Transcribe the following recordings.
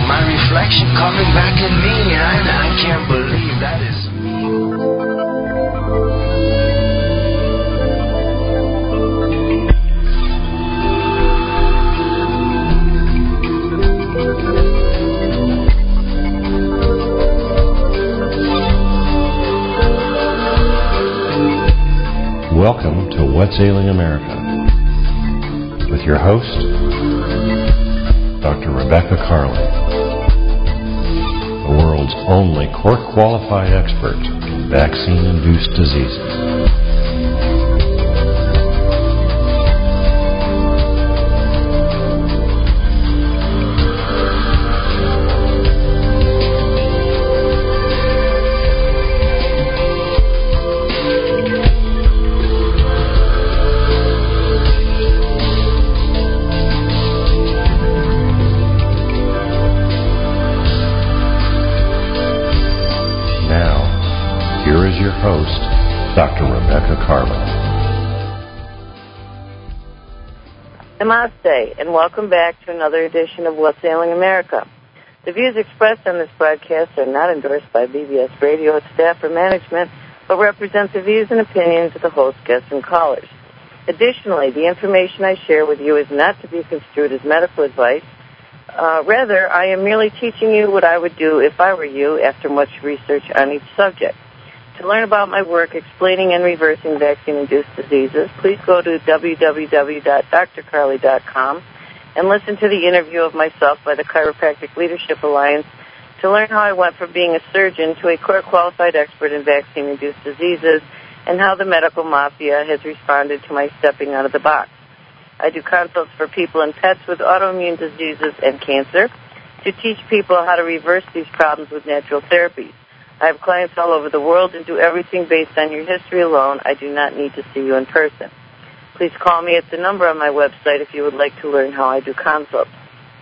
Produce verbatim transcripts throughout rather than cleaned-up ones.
my reflection coming back at me. I, I can't believe that is Welcome to What's Ailing America with your host, Doctor Rebecca Carlin, the world's only court-qualified expert in vaccine-induced diseases. Host, Doctor Rebecca Carlin. Namaste, and welcome back to another edition of What's Ailing America. The views expressed on this broadcast are not endorsed by B B S Radio, its staff, or management, but represent the views and opinions of the host, guests, and callers. Additionally, the information I share with you is not to be construed as medical advice. Uh, rather, I am merely teaching you what I would do if I were you after much research on each subject. To learn about my work explaining and reversing vaccine-induced diseases, please go to w w w dot d r carly dot com and listen to the interview of myself by the Chiropractic Leadership Alliance to learn how I went from being a surgeon to a court-qualified expert in vaccine-induced diseases and how the medical mafia has responded to my stepping out of the box. I do consults for people and pets with autoimmune diseases and cancer to teach people how to reverse these problems with natural therapies. I have clients all over the world and do everything based on your history alone. I do not need to see you in person. Please call me at the number on my website if you would like to learn how I do consults.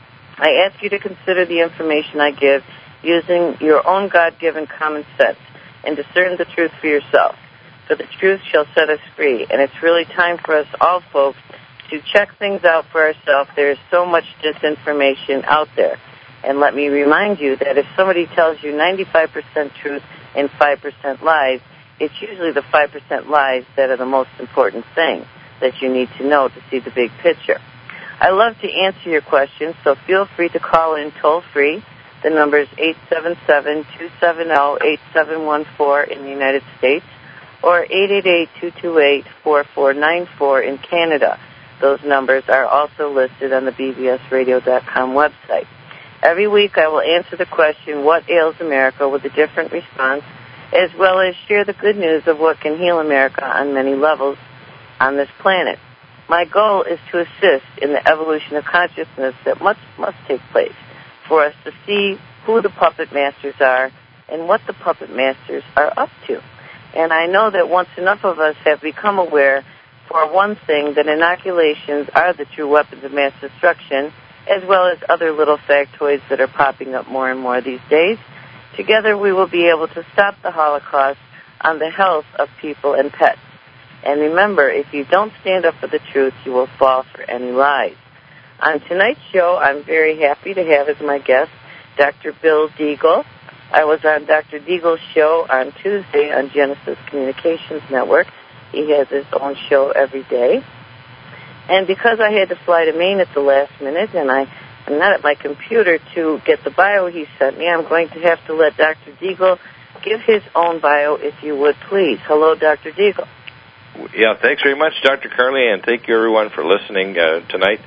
I ask you to consider the information I give using your own God-given common sense and discern the truth for yourself. For the truth shall set us free, and it's really time for us all folks to check things out for ourselves. There is so much disinformation out there. And let me remind you that if somebody tells you ninety-five percent truth and five percent lies, it's usually the five percent lies that are the most important thing that you need to know to see the big picture. I love to answer your questions, so feel free to call in toll-free. The number is eight seven seven, two seven zero, eight seven one four in the United States or eight eight eight, two two eight, four four nine four in Canada. Those numbers are also listed on the b b s radio dot com website. Every week I will answer the question, what ails America, with a different response, as well as share the good news of what can heal America on many levels on this planet. My goal is to assist in the evolution of consciousness that must, must take place for us to see who the puppet masters are and what the puppet masters are up to. And I know that once enough of us have become aware, for one thing, that inoculations are the true weapons of mass destruction, as well as other little factoids that are popping up more and more these days. Together we will be able to stop the Holocaust on the health of people and pets. And remember, if you don't stand up for the truth, you will fall for any lies. On tonight's show, I'm very happy to have as my guest Doctor Bill Deagle. I was on Doctor Deagle's show on Tuesday on Genesis Communications Network. He has his own show every day. And because I had to fly to Maine at the last minute and I am not at my computer to get the bio he sent me, I'm going to have to let Doctor Deagle give his own bio, if you would, please. Hello, Doctor Deagle. Yeah, thanks very much, Doctor Carly, and thank you, everyone, for listening uh, tonight.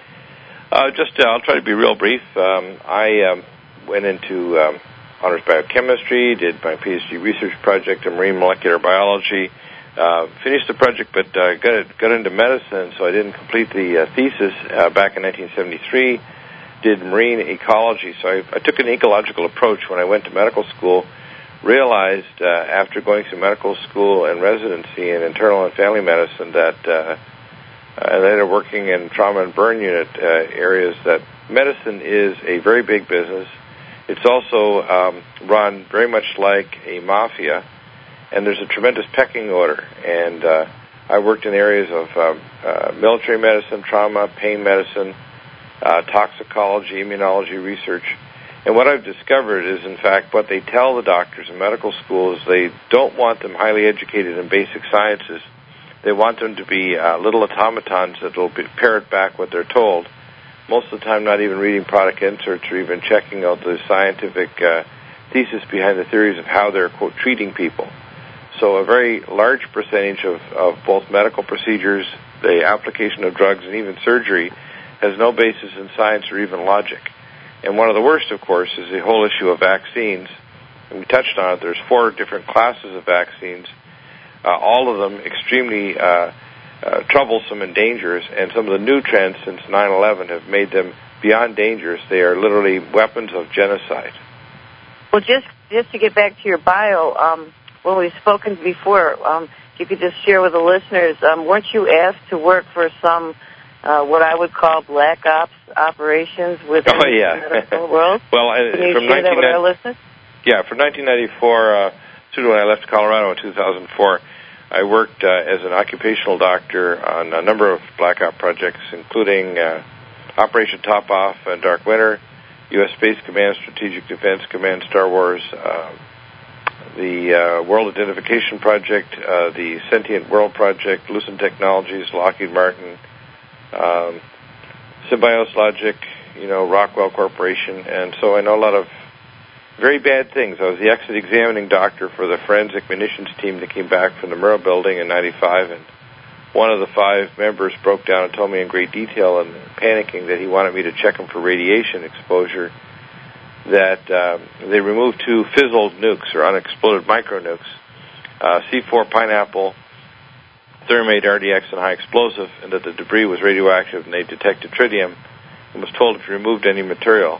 Uh, just, uh, I'll try to be real brief. Um, I um, went into um, honors biochemistry, did my PhD research project in marine molecular biology, Uh, finished the project, but uh, got got into medicine, so I didn't complete the uh, thesis uh, back in nineteen seventy-three. Did marine ecology, so I, I took an ecological approach when I went to medical school. Realized uh, after going through medical school and residency in internal and family medicine that uh, I ended up working in trauma and burn unit uh, areas that medicine is a very big business. It's also um, run very much like a mafia. And there's a tremendous pecking order. And uh, I worked in areas of uh, uh, military medicine, trauma, pain medicine, uh, toxicology, immunology research. And what I've discovered is, in fact, what they tell the doctors in medical school is they don't want them highly educated in basic sciences. They want them to be uh, little automatons that will parrot back what they're told, most of the time not even reading product inserts or even checking out the scientific uh, thesis behind the theories of how they're, quote, treating people. So a very large percentage of, of both medical procedures, the application of drugs, and even surgery has no basis in science or even logic. And one of the worst, of course, is the whole issue of vaccines. And we touched on it. There's four different classes of vaccines, uh, all of them extremely uh, uh, troublesome and dangerous. And some of the new trends since nine eleven have made them beyond dangerous. They are literally weapons of genocide. Well, just just to get back to your bio, um, when we've spoken before, um, if you could just share with the listeners, um, weren't you asked to work for some Uh, what I would call black ops operations within oh, yeah. the medical world? Well, uh, Can you from share that with our listeners? Yeah, from nineteen ninety-four uh, to when I left Colorado in two thousand four, I worked uh, as an occupational doctor on a number of black op projects, including uh, Operation Top Off and Dark Winter, U S Space Command, Strategic Defense Command, Star Wars, uh, the uh, World Identification Project, uh, the Sentient World Project, Lucent Technologies, Lockheed Martin, Um, Symbiosis Logic, you know, Rockwell Corporation, and so I know a lot of very bad things. I was the exit examining doctor for the forensic munitions team that came back from the Murrah building in ninety-five, and one of the five members broke down and told me in great detail, and panicking, that he wanted me to check him for radiation exposure, that um, they removed two fizzled nukes, or unexploded micro nukes, uh, C four Pineapple, Thermate, R D X, and high explosive, and that the debris was radioactive, and they detected tritium, and was told if you removed any material.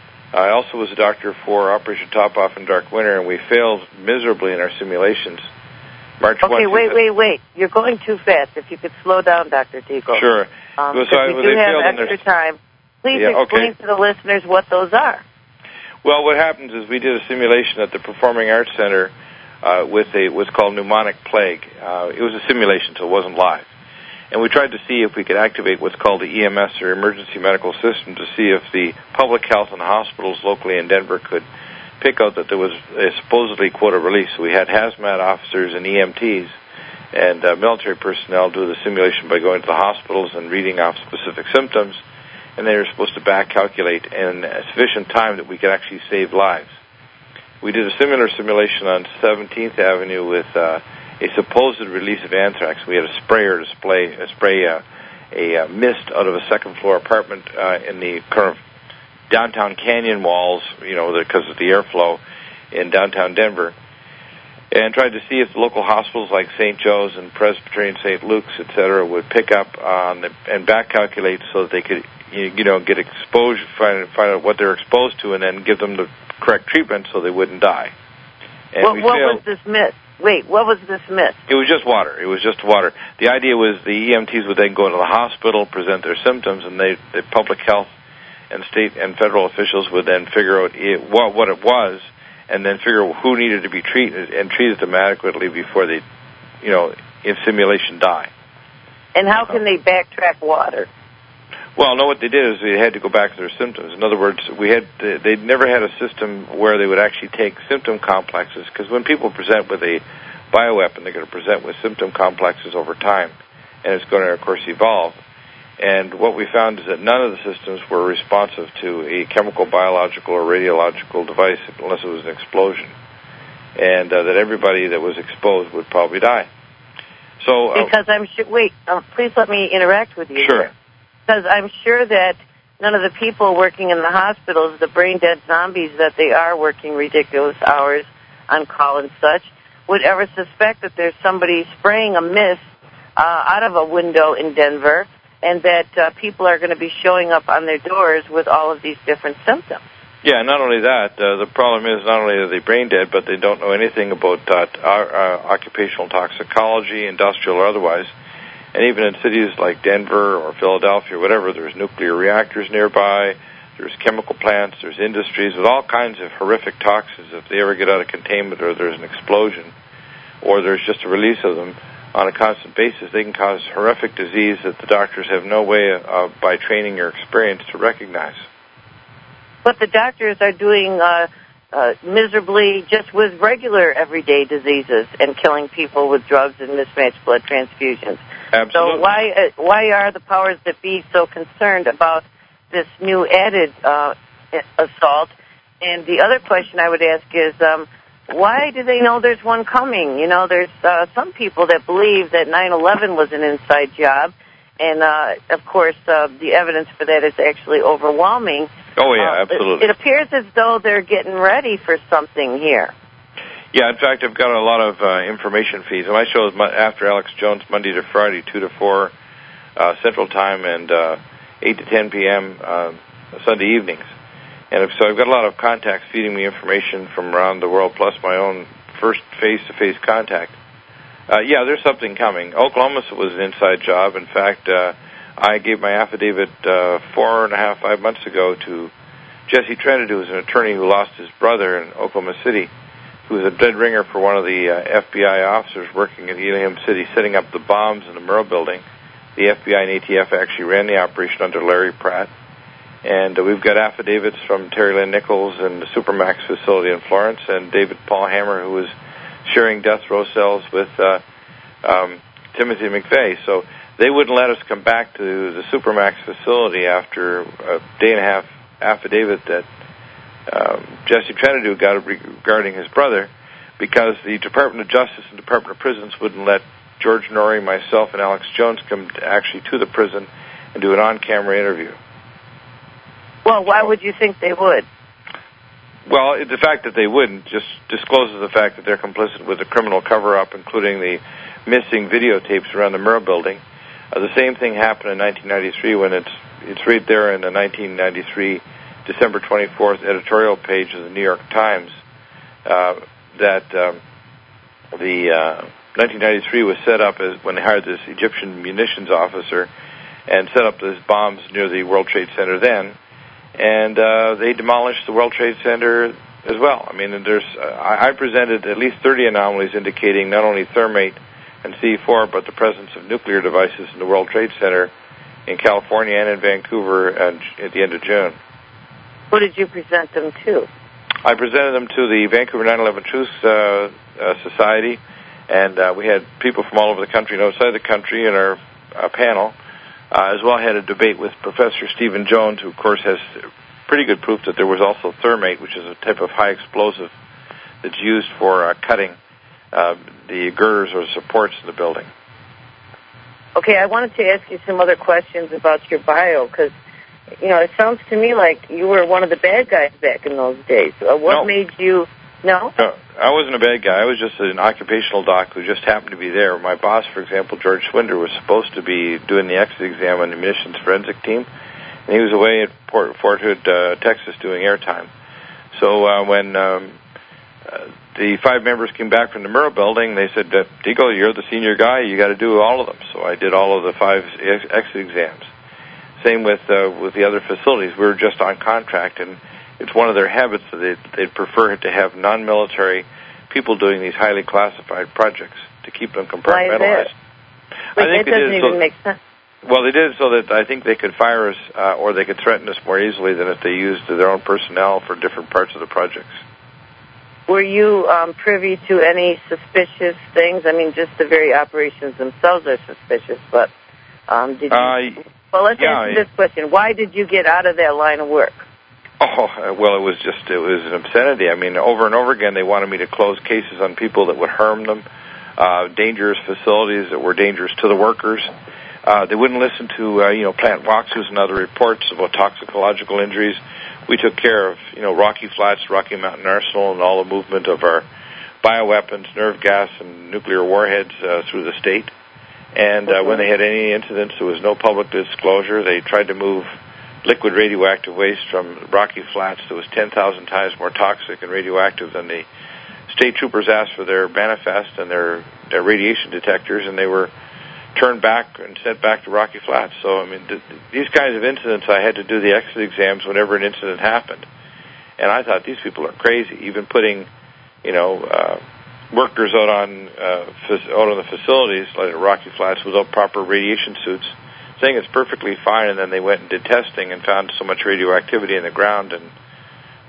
I also was a doctor for Operation Top Off and Dark Winter, and we failed miserably in our simulations. March okay, first, wait, wait, wait. You're going too fast. If you could slow down, Doctor Tico. Sure. Um, well, so I, we well, do have extra their... time. Please yeah, explain okay. to the listeners what those are. Well, what happens is we did a simulation at the Performing Arts Center Uh, with a what's called pneumonic plague. Uh, it was a simulation, so it wasn't live. And we tried to see if we could activate what's called the E M S, or Emergency Medical System, to see if the public health and hospitals locally in Denver could pick out that there was a supposedly, quote, a release. So we had hazmat officers and E M Ts and uh, military personnel do the simulation by going to the hospitals and reading off specific symptoms, and they were supposed to back calculate in a sufficient time that we could actually save lives. We did a similar simulation on seventeenth Avenue with uh, a supposed release of anthrax. We had a sprayer to spray, uh, spray uh, a uh, mist out of a second-floor apartment uh, in the kind of downtown canyon walls, you know, because of the airflow in downtown Denver, and tried to see if the local hospitals like Saint Joe's and Presbyterian Saint Luke's, et cetera, would pick up on the, and back calculate so that they could, you know, get exposure, find, find out what they're exposed to, and then give them the correct treatment so they wouldn't die. And what we what failed. was this myth? Wait, what was this myth? It was just water. It was just water. The idea was the E M Ts would then go to the hospital, present their symptoms, and they, the public health and state and federal officials would then figure out it, what, what it was, and then figure out who needed to be treated and treated them adequately before they, you know, in simulation die. And how can they backtrack water? Well, no, what they did is they had to go back to their symptoms. In other words, we had they'd never had a system where they would actually take symptom complexes, because when people present with a bioweapon, they're going to present with symptom complexes over time, and it's going to, of course, evolve. And what we found is that none of the systems were responsive to a chemical, biological, or radiological device unless it was an explosion, and uh, that everybody that was exposed would probably die. So, uh, because I'm sure. Wait, uh, please let me interact with you. Sure. Here. Because I'm sure that none of the people working in the hospitals, the brain-dead zombies that they are working ridiculous hours on call and such, would ever suspect that there's somebody spraying a mist uh, out of a window in Denver, and that uh, people are going to be showing up on their doors with all of these different symptoms. Yeah, not only that, uh, the problem is not only are they brain dead, but they don't know anything about uh, our, uh, occupational toxicology, industrial or otherwise. And even in cities like Denver or Philadelphia or whatever, there's nuclear reactors nearby, there's chemical plants, there's industries with all kinds of horrific toxins. If they ever get out of containment or there's an explosion or there's just a release of them on a constant basis, they can cause horrific disease that the doctors have no way uh, by training or experience to recognize. but the doctors are doing uh, uh, miserably just with regular everyday diseases and killing people with drugs and mismatched blood transfusions. Absolutely. So why uh, why are the powers that be so concerned about this new added uh, assault? And the other question I would ask is, um, why do they know there's one coming? You know, there's uh, some people that believe that nine eleven was an inside job, and uh, of course uh, the evidence for that is actually overwhelming. Oh, yeah, uh, absolutely. It, it appears as though they're getting ready for something here. Yeah, in fact, I've got a lot of uh, information feeds. My show is after Alex Jones, Monday to Friday, two to four uh, Central Time, and uh, eight to ten p.m. Uh, Sunday evenings. And so I've got a lot of contacts feeding me information from around the world, plus my own first face-to-face contact. Uh, yeah, there's something coming. Oklahoma was an inside job. In fact, uh, I gave my affidavit uh, four and a half, five months ago to Jesse Trentad, who was an attorney who lost his brother in Oklahoma City, who was a dead ringer for one of the uh, F B I officers working in Elam City, setting up the bombs in the Murrah building. The F B I and A T F actually ran the operation under Larry Pratt. And uh, we've got affidavits from Terry Lynn Nichols in the Supermax facility in Florence, and David Paul Hammer, who was sharing death row cells with uh, um, Timothy McVeigh. So they wouldn't let us come back to the Supermax facility after a day and a half affidavit that um, Jesse Trentad got regarding his brother, because the Department of Justice and Department of Prisons wouldn't let George Norrie, myself, and Alex Jones come to actually to the prison and do an on-camera interview. Well, why would you think they would? Well, the fact that they wouldn't just discloses the fact that they're complicit with the criminal cover-up, including the missing videotapes around the Murrah building. Uh, the same thing happened in nineteen ninety-three when it's it's right there in the nineteen ninety-three December twenty-fourth editorial page of the New York Times uh, that um, the uh, nineteen ninety-three was set up as when they hired this Egyptian munitions officer and set up these bombs near the World Trade Center then. And uh, they demolished the World Trade Center as well. I mean, there's uh, I, I presented at least thirty anomalies indicating not only thermate and C four, but the presence of nuclear devices in the World Trade Center in California and in Vancouver at, at the end of June. Who did you present them to? I presented them to the Vancouver nine eleven Truth uh, uh, Society, and uh, we had people from all over the country and outside the country in our uh, panel. Uh, as well, I had a debate with Professor Stephen Jones, who, of course, has pretty good proof that there was also thermate, which is a type of high explosive that's used for uh, cutting uh, the girders or supports in the building. Okay, I wanted to ask you some other questions about your bio, because, you know, it sounds to me like you were one of the bad guys back in those days. Uh, what no. made you... No? No, I wasn't a bad guy. I was just an occupational doc who just happened to be there. My boss, for example, George Schwinder, was supposed to be doing the exit exam on the munitions forensic team, and he was away at Port, Fort Hood, uh, Texas, doing airtime. So uh, when um, uh, the five members came back from the Murrah building, they said, Deagle, you're the senior guy. You got to do all of them. So I did all of the five ex- exit exams. Same with uh, with the other facilities. We were just on contract, and it's one of their habits that they'd, they'd prefer to have non-military people doing these highly classified projects to keep them compartmentalized. Why is that? I Wait, think that doesn't they did even so, make sense. Well, they did it so that I think they could fire us uh, or they could threaten us more easily than if they used their own personnel for different parts of the projects. Were you um, privy to any suspicious things? I mean, just the very operations themselves are suspicious, but um, did you... Uh, well, let's yeah, answer this question. Why did you get out of that line of work? Oh, well, it was just, it was an obscenity. I mean, over and over again, they wanted me to close cases on people that would harm them, uh, dangerous facilities that were dangerous to the workers. Uh, they wouldn't listen to, uh, you know, plant walkthroughs and other reports about toxicological injuries. We took care of, you know, Rocky Flats, Rocky Mountain Arsenal, and all the movement of our bioweapons, nerve gas, and nuclear warheads uh, through the state. And uh, when they had any incidents, there was no public disclosure. They tried to move liquid radioactive waste from Rocky Flats that was ten thousand times more toxic and radioactive than the state troopers asked for their manifest and their, their radiation detectors, and they were turned back and sent back to Rocky Flats. So, I mean, th- these kinds of incidents, I had to do the exit exams whenever an incident happened. And I thought, these people are crazy, even putting, you know, uh, workers out on, uh, out on the facilities, like at Rocky Flats, without proper radiation suits, saying it's perfectly fine, and then they went and did testing and found so much radioactivity in the ground and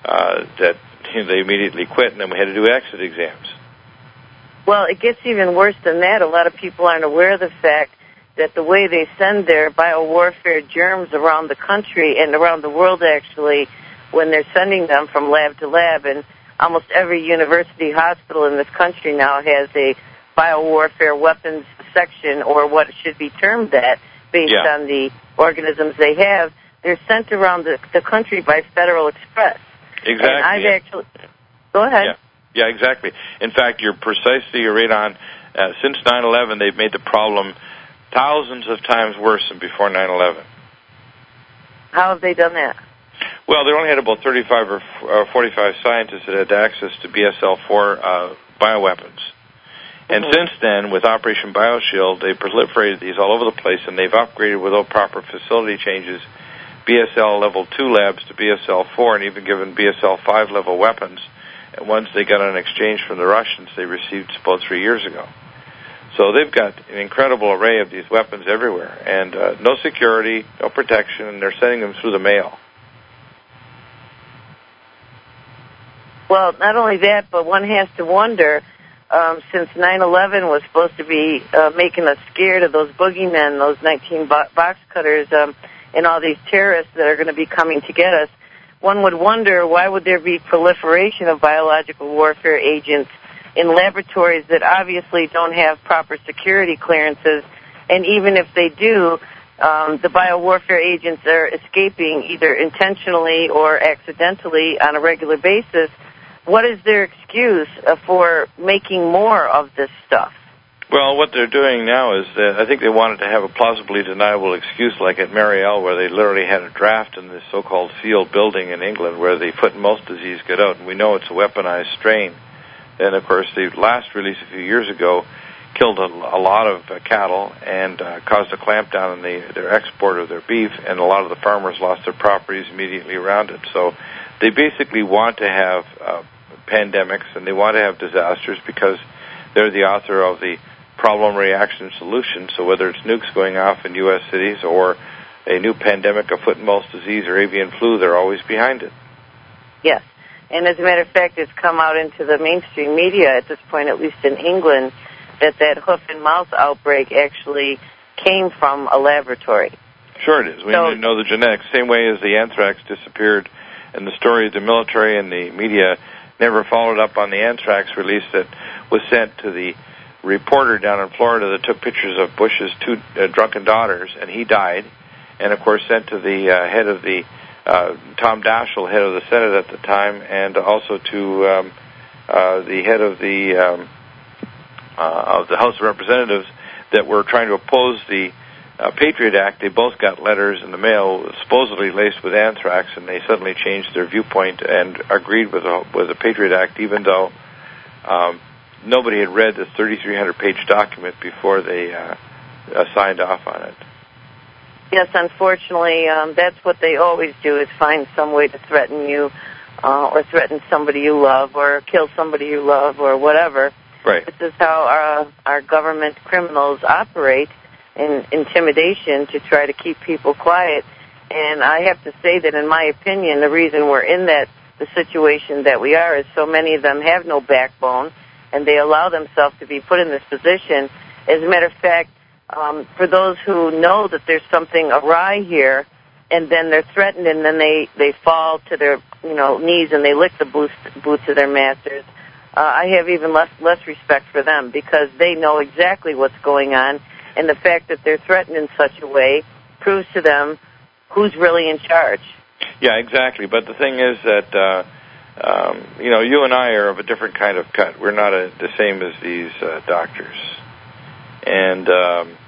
uh, that you know, they immediately quit, and then we had to do exit exams. Well, it gets even worse than that. A lot of people aren't aware of the fact that the way they send their biowarfare germs around the country and around the world, actually, when they're sending them from lab to lab, and almost every university hospital in this country now has a biowarfare weapons section, or what should be termed that, based yeah. on the organisms they have. They're sent around the, the country by Federal Express. Exactly. And I've actually... Go ahead. Yeah. Yeah, exactly. In fact, you're precisely you're right on. Uh, since nine eleven, they've made the problem thousands of times worse than before nine eleven. How have they done that? Well, they only had about thirty-five or forty-five scientists that had access to B S L four uh, bioweapons. And mm-hmm. since then, with Operation BioShield, they proliferated these all over the place, and they've upgraded without proper facility changes B S L level two labs to B S L four, and even given B S L five level weapons. And ones they got on exchange from the Russians, they received about three years ago. So they've got an incredible array of these weapons everywhere, and uh, no security, no protection, and they're sending them through the mail. Well, not only that, but one has to wonder, um, since nine eleven was supposed to be uh, making us scared of those boogeymen, those nineteen bo- box cutters, um, and all these terrorists that are going to be coming to get us, one would wonder, why would there be proliferation of biological warfare agents in laboratories that obviously don't have proper security clearances, and even if they do, um, the biowarfare agents are escaping either intentionally or accidentally on a regular basis. What is their excuse uh, for making more of this stuff? Well, what they're doing now is that I think they wanted to have a plausibly deniable excuse, like at Mariel, where they literally had a draft in this so-called field building in England where the foot and mouth disease got out, and we know it's a weaponized strain. And, of course, the last release a few years ago killed a, a lot of uh, cattle and uh, caused a clampdown on the, their export of their beef, and a lot of the farmers lost their properties immediately around it. So they basically want to have uh, pandemics, and they want to have disasters because they're the author of the problem, reaction, solution. So whether it's nukes going off in U S cities or a new pandemic of foot and mouth disease or avian flu, they're always behind it. Yes. And as a matter of fact, it's come out into the mainstream media at this point, at least in England, that that hoof and mouth outbreak actually came from a laboratory. Sure it is. We so, know the genetics. Same way as the anthrax disappeared, and the story of the military and the media never followed up on the anthrax release that was sent to the reporter down in Florida that took pictures of Bush's two uh, drunken daughters, and he died, and of course sent to the uh, head of the uh, Tom Daschle, head of the Senate at the time, and also to um, uh, the head of the um, uh, of the House of Representatives that were trying to oppose the uh, Patriot Act. They both got letters in the mail supposedly laced with anthrax, and they suddenly changed their viewpoint and agreed with the, with the Patriot Act, even though um, nobody had read this thirty-three hundred page document before they uh, uh, signed off on it. Yes, unfortunately, um, that's what they always do, is find some way to threaten you uh, or threaten somebody you love or kill somebody you love or whatever. Right. This is how our, our government criminals operate, in intimidation to try to keep people quiet. And I have to say that, in my opinion, the reason we're in that the situation that we are is so many of them have no backbone, and they allow themselves to be put in this position. As a matter of fact, um, for those who know that there's something awry here, and then they're threatened, and then they, they fall to their you know knees and they lick the boots, boots of their masters, uh, I have even less less respect for them, because they know exactly what's going on, and the fact that they're threatened in such a way proves to them who's really in charge. Yeah, exactly. But the thing is that, uh, um, you know, you and I are of a different kind of cut. We're not a, the same as these uh, doctors. And, um,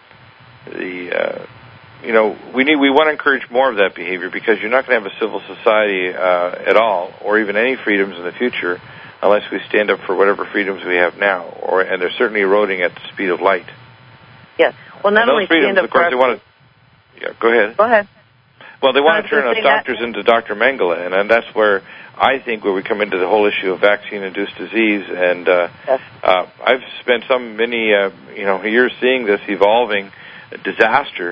the, uh, you know, we need, we want to encourage more of that behavior, because you're not going to have a civil society uh, at all, or even any freedoms in the future, unless we stand up for whatever freedoms we have now. Or, and they're certainly eroding at the speed of light. Yes. Well, not and only those freedoms, stand up of course, for they want to. Yeah, go ahead. Go ahead. Well, they want to turn us doctors into Doctor Mengele, and, and that's where I think where we come into the whole issue of vaccine-induced disease. And uh, yes. uh, I've spent some many uh, you know years seeing this evolving disaster,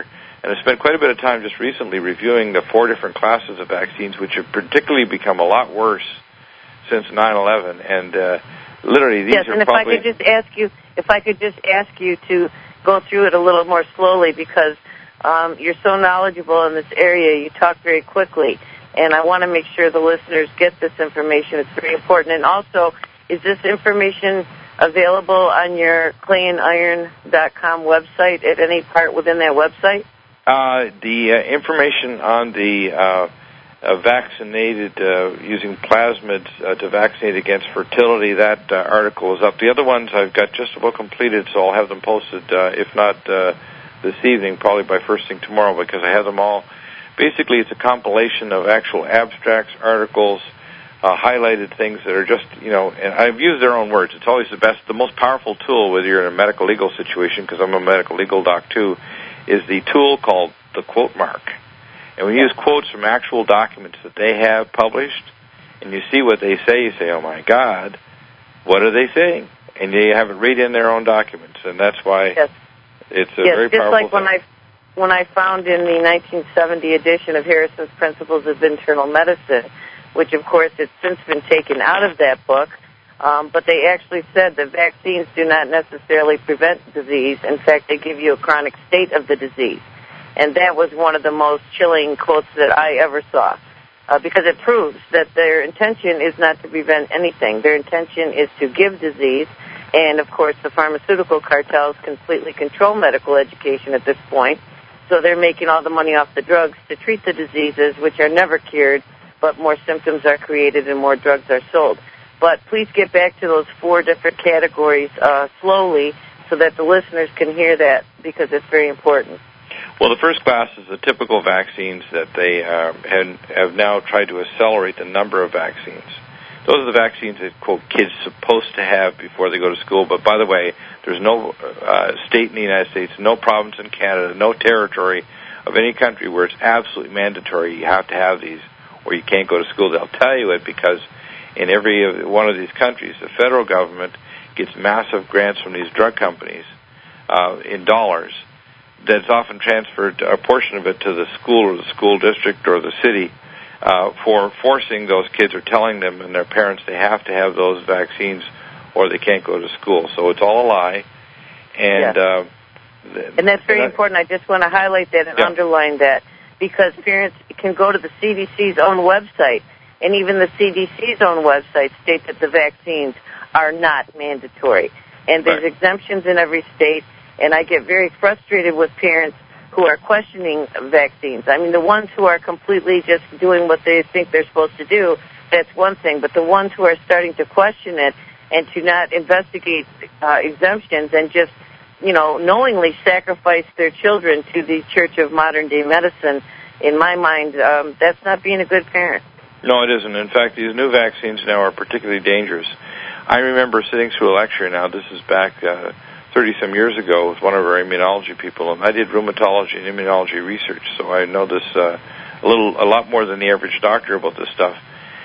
And I've spent quite a bit of time just recently reviewing the four different classes of vaccines, which have particularly become a lot worse since nine eleven. And uh, literally, these yes, are and if probably... I could just ask you, if I could just ask you to go through it a little more slowly, because um, you're so knowledgeable in this area, you talk very quickly, and I want to make sure the listeners get this information. It's very important. And also, is this information available on your clay and iron dot com website at any part within that website? Uh, the uh, information on the uh, uh, vaccinated, uh, using plasmids uh, to vaccinate against fertility, that uh, article is up. The other ones I've got just about completed, so I'll have them posted, uh, if not uh, this evening, probably by first thing tomorrow, because I have them all. Basically, it's a compilation of actual abstracts, articles, uh, highlighted things that are just, you know, and I've used their own words. It's always the best, the most powerful tool, whether you're in a medical legal situation, because I'm a medical legal doc too, is the tool called the quote mark. And when you use quotes from actual documents that they have published, and you see what they say, you say, oh my God, what are they saying? And you have it right in their own documents, and that's why yes. it's a yes, very just powerful like thing. when I, when I found in the nineteen seventy edition of Harrison's Principles of Internal Medicine, which of course has since been taken out of that book, Um, but they actually said that vaccines do not necessarily prevent disease. In fact, they give you a chronic state of the disease. And that was one of the most chilling quotes that I ever saw, uh, because it proves that their intention is not to prevent anything. Their intention is to give disease. And, of course, the pharmaceutical cartels completely control medical education at this point. So they're making all the money off the drugs to treat the diseases, which are never cured, but more symptoms are created and more drugs are sold. But please get back to those four different categories uh, slowly so that the listeners can hear that, because it's very important. Well, the first class is the typical vaccines that they uh, have, have now tried to accelerate the number of vaccines. Those are the vaccines that, quote, kids supposed to have before they go to school. But, by the way, there's no uh, state in the United States, no province in Canada, no territory of any country where it's absolutely mandatory you have to have these or you can't go to school. They'll tell you it because in every one of these countries, the federal government gets massive grants from these drug companies uh, in dollars that's often transferred, a portion of it, to the school or the school district or the city uh, for forcing those kids or telling them and their parents they have to have those vaccines or they can't go to school. So it's all a lie. And, yes. uh, th- and that's very and important. I just want to highlight that and yeah. underline that, because parents can go to the C D C's own website, and even the C D C's own website states that the vaccines are not mandatory. And there's right. exemptions in every state, and I get very frustrated with parents who are questioning vaccines. I mean, the ones who are completely just doing what they think they're supposed to do, that's one thing. But the ones who are starting to question it and to not investigate uh, exemptions and just, you know, knowingly sacrifice their children to the Church of Modern-Day Medicine, in my mind, um, that's not being a good parent. No, it isn't. In fact, these new vaccines now are particularly dangerous. I remember sitting through a lecture now, this is back uh, thirty-some years ago, with one of our immunology people, and I did rheumatology and immunology research, so I know this uh, a little, a lot more than the average doctor about this stuff.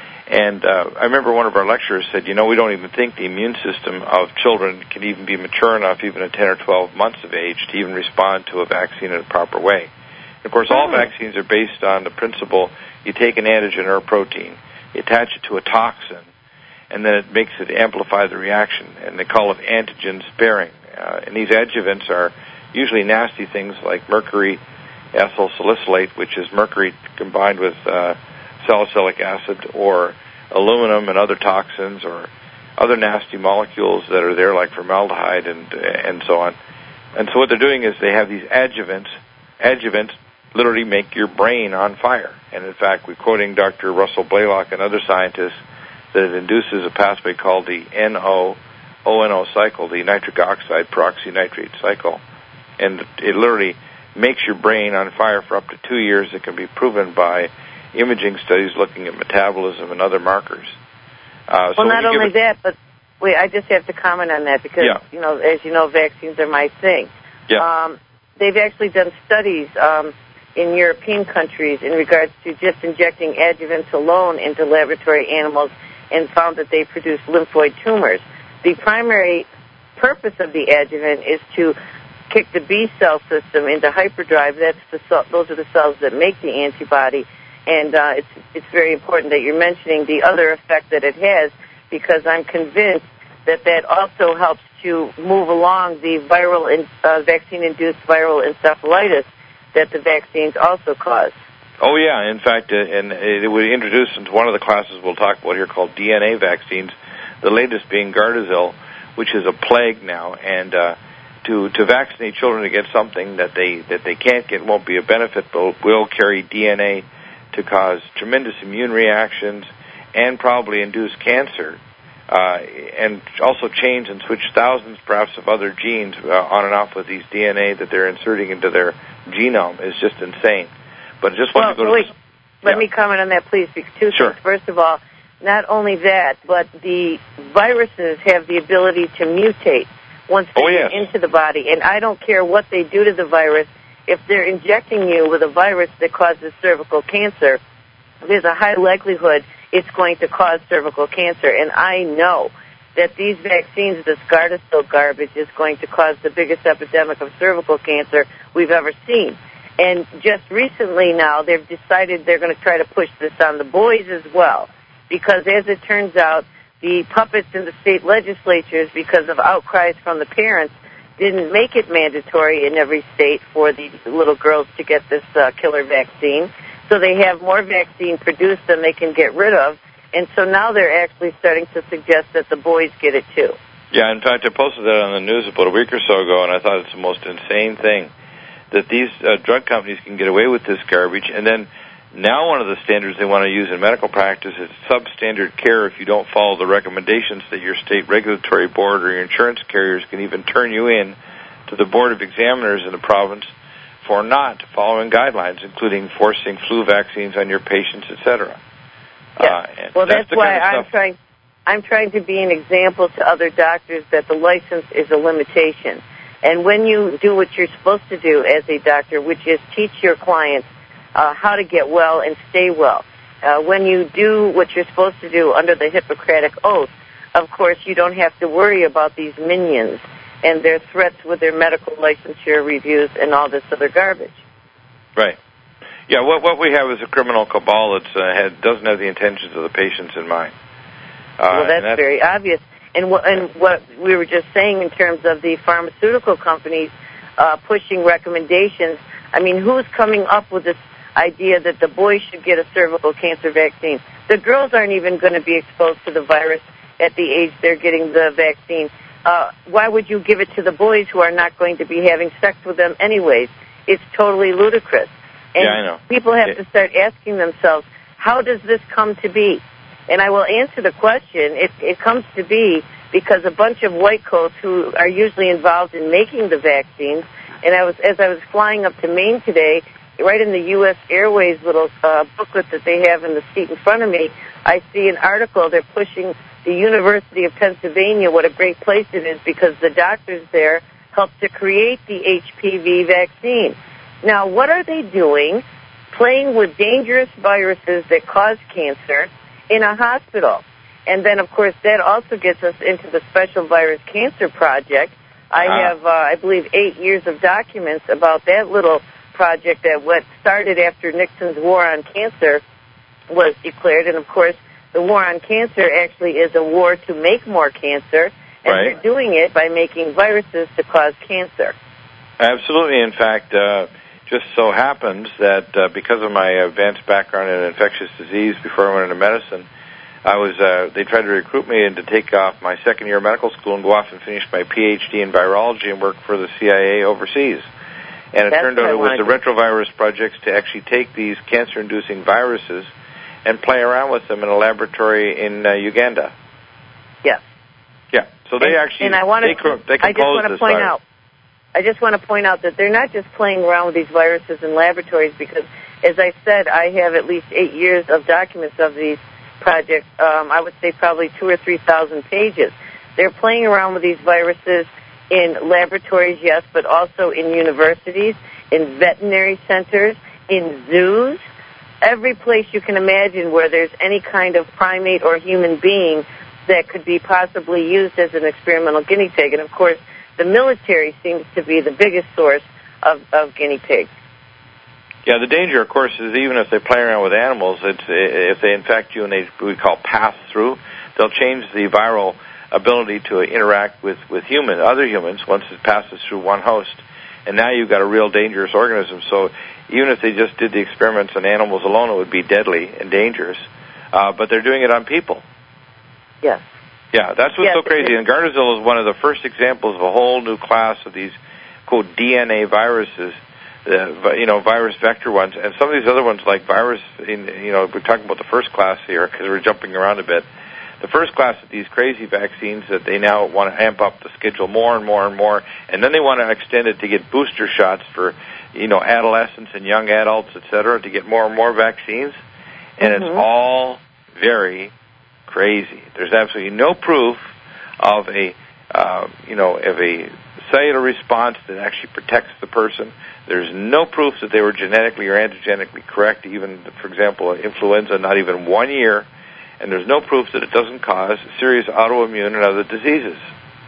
And uh, I remember one of our lecturers said, you know, we don't even think the immune system of children can even be mature enough, even at ten or twelve months of age, to even respond to a vaccine in a proper way. And of course, all vaccines are based on the principle you take an antigen or a protein, you attach it to a toxin, and then it makes it amplify the reaction, and they call it antigen sparing. Uh, and these adjuvants are usually nasty things like mercury ethyl salicylate, which is mercury combined with uh, salicylic acid, or aluminum and other toxins, or other nasty molecules that are there like formaldehyde and and so on. And so what they're doing is they have these adjuvants. Adjuvants literally make your brain on fire. And in fact, we're quoting Doctor Russell Blaylock and other scientists that it induces a pathway called the N O O N O cycle, the nitric oxide peroxynitrate cycle. And it literally makes your brain on fire for up to two years. It can be proven by imaging studies looking at metabolism and other markers. Uh, so well, not only it, that, but wait, I just have to comment on that because, yeah. you know, as you know, vaccines are my thing. Yeah. Um, they've actually done studies um, in European countries in regards to just injecting adjuvants alone into laboratory animals and found that they produce lymphoid tumors. The primary purpose of the adjuvant is to kick the B cell system into hyperdrive. That's the cell, those are the cells that make the antibody, and uh, it's it's very important that you're mentioning the other effect that it has, because I'm convinced that that also helps to move along the viral in, uh, vaccine-induced viral encephalitis that the vaccines also cause. Oh, yeah. In fact, uh, and it would introduce into one of the classes we'll talk about here called D N A vaccines, the latest being Gardasil, which is a plague now, and uh, to to vaccinate children against something that they that they can't get won't be a benefit, but will carry D N A to cause tremendous immune reactions and probably induce cancer, uh, and also change and switch thousands, perhaps, of other genes uh, on and off with these D N A that they're inserting into their genome is just insane. But just want well, to go wait, to this. Let yeah. me comment on that, please. Because two sure. things. First of all, not only that, but the viruses have the ability to mutate once they oh, yes. get into the body. And I don't care what they do to the virus. If they're injecting you with a virus that causes cervical cancer, there's a high likelihood it's going to cause cervical cancer. And I know that these vaccines, this Gardasil garbage, is going to cause the biggest epidemic of cervical cancer we've ever seen. And just recently now, they've decided they're going to try to push this on the boys as well, because as it turns out, the puppets in the state legislatures, because of outcries from the parents, didn't make it mandatory in every state for these little girls to get this uh, killer vaccine. So they have more vaccine produced than they can get rid of, and so now they're actually starting to suggest that the boys get it too. Yeah, in fact, I posted that on the news about a week or so ago, and I thought it's the most insane thing, that these uh, drug companies can get away with this garbage, and then now one of the standards they want to use in medical practice is substandard care if you don't follow the recommendations that your state regulatory board or your insurance carriers can even turn you in to the board of examiners in the province for not following guidelines, including forcing flu vaccines on your patients, et cetera. Yeah. Uh, well, that's, that's why kind of I'm stuff. trying. I'm trying to be an example to other doctors that the license is a limitation. And when you do what you're supposed to do as a doctor, which is teach your clients uh, how to get well and stay well, uh, when you do what you're supposed to do under the Hippocratic Oath, of course, you don't have to worry about these minions and their threats with their medical licensure reviews and all this other garbage. Right. Yeah, what what we have is a criminal cabal that uh, had, doesn't have the intentions of the patients in mind. Uh, well, that's, that's very obvious. And what, and what we were just saying in terms of the pharmaceutical companies uh, pushing recommendations, I mean, who's coming up with this idea that the boys should get a cervical cancer vaccine? The girls aren't even going to be exposed to the virus at the age they're getting the vaccine. Uh, why would you give it to the boys who are not going to be having sex with them anyways? It's totally ludicrous. And yeah, I know. people have yeah. to start asking themselves, how does this come to be? And I will answer the question. It, it comes to be because a bunch of white coats who are usually involved in making the vaccines, and I was as I was flying up to Maine today, right in the U S Airways little uh, booklet that they have in the seat in front of me, I see an article. They're pushing the University of Pennsylvania, what a great place it is, because the doctors there helped to create the H P V vaccine. Now, what are they doing? Playing with dangerous viruses that cause cancer in a hospital. And then, of course, that also gets us into the Special Virus Cancer Project. I uh-huh. have, uh, I believe, eight years of documents about that little project that what started after Nixon's war on cancer was declared. And, of course, the war on cancer actually is a war to make more cancer, and right. they're doing it by making viruses to cause cancer. Absolutely. In fact, uh, just so happens that uh, because of my advanced background in infectious disease before I went into medicine, I was uh, they tried to recruit me and to take off my second year of medical school and go off and finish my P H D in virology and work for the C I A overseas. And it That's turned out it was the to. retrovirus projects to actually take these cancer-inducing viruses and play around with them in a laboratory in uh, Uganda. Yes. Yeah. So they and, actually and I wanna, they, they composed I just want to this point virus. out. I just want to point out that they're not just playing around with these viruses in laboratories because, as I said, I have at least eight years of documents of these projects. Um, I would say probably two or three thousand pages. They're playing around with these viruses in laboratories, yes, but also in universities, in veterinary centers, in zoos, every place you can imagine where there's any kind of primate or human being that could be possibly used as an experimental guinea pig. And, of course, the military seems to be the biggest source of, of guinea pigs. Yeah, the danger, of course, is even if they play around with animals, it's, if they infect you and they we call pass-through, they'll change the viral ability to interact with, with human, other humans once it passes through one host. And now you've got a real dangerous organism. So even if they just did the experiments on animals alone, it would be deadly and dangerous. Uh, but they're doing it on people. Yes. Yeah, that's what's yes, so crazy. And Gardasil is one of the first examples of a whole new class of these, quote, D N A viruses, uh, you know, virus vector ones. And some of these other ones, like virus, in, you know, we're talking about the first class here because we're jumping around a bit. The first class of these crazy vaccines that they now want to amp up the schedule more and more and more, and then they want to extend it to get booster shots for, you know, adolescents and young adults, et cetera, to get more and more vaccines. And mm-hmm. it's all very crazy. There's absolutely no proof of a, uh, you know, of a cellular response that actually protects the person. There's no proof that they were genetically or antigenically correct, even, for example, influenza, not even one year. And there's no proof that it doesn't cause serious autoimmune and other diseases.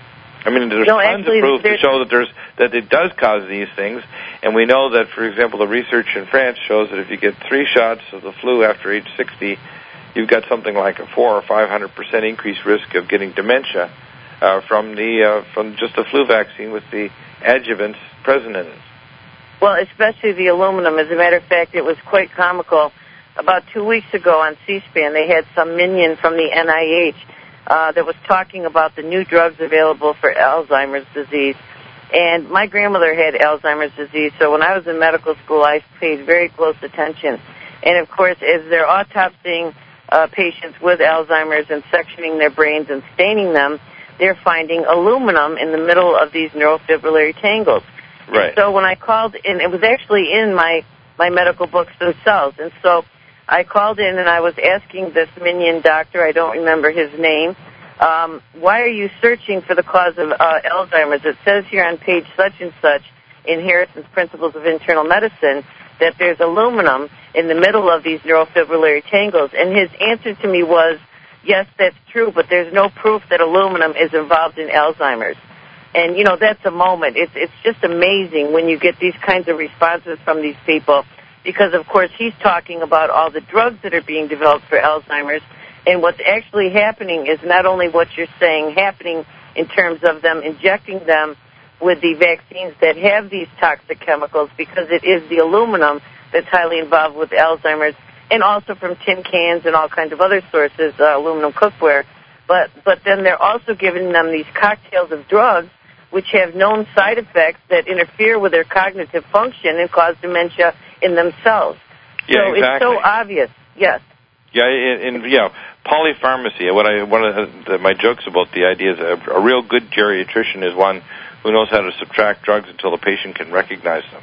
I mean, there's no, tons actually, of proof to show that there's that it does cause these things. And we know that, for example, the research in France shows that if you get three shots of the flu after age sixty, you've got something like a four or five hundred percent increased risk of getting dementia uh, from the uh, from just the flu vaccine with the adjuvants present in it. Well, especially the aluminum. As a matter of fact, it was quite comical. About two weeks ago on C-SPAN, they had some minion from the N I H uh, that was talking about the new drugs available for Alzheimer's disease. And my grandmother had Alzheimer's disease, so when I was in medical school, I paid very close attention. And, of course, as they're autopsying uh, patients with Alzheimer's and sectioning their brains and staining them, they're finding aluminum in the middle of these neurofibrillary tangles. Right. And so when I called, and it was actually in my, my medical books themselves, and so I called in and I was asking this minion doctor, I don't remember his name, um, why are you searching for the cause of uh, Alzheimer's? It says here on page such and such in Harrison's Principles of Internal Medicine that there's aluminum in the middle of these neurofibrillary tangles. And his answer to me was, yes, that's true, but there's no proof that aluminum is involved in Alzheimer's. And, you know, that's a moment. It's, it's just amazing when you get these kinds of responses from these people. Because, of course, he's talking about all the drugs that are being developed for Alzheimer's, and what's actually happening is not only what you're saying happening in terms of them injecting them with the vaccines that have these toxic chemicals, because it is the aluminum that's highly involved with Alzheimer's, and also from tin cans and all kinds of other sources, uh, aluminum cookware. But, but then they're also giving them these cocktails of drugs which have known side effects that interfere with their cognitive function and cause dementia in themselves. Yeah, so exactly. It's so obvious. Yes. Yeah, and, and yeah, polypharmacy. What I one of the, my jokes about the idea is a, a real good geriatrician is one who knows how to subtract drugs until the patient can recognize them.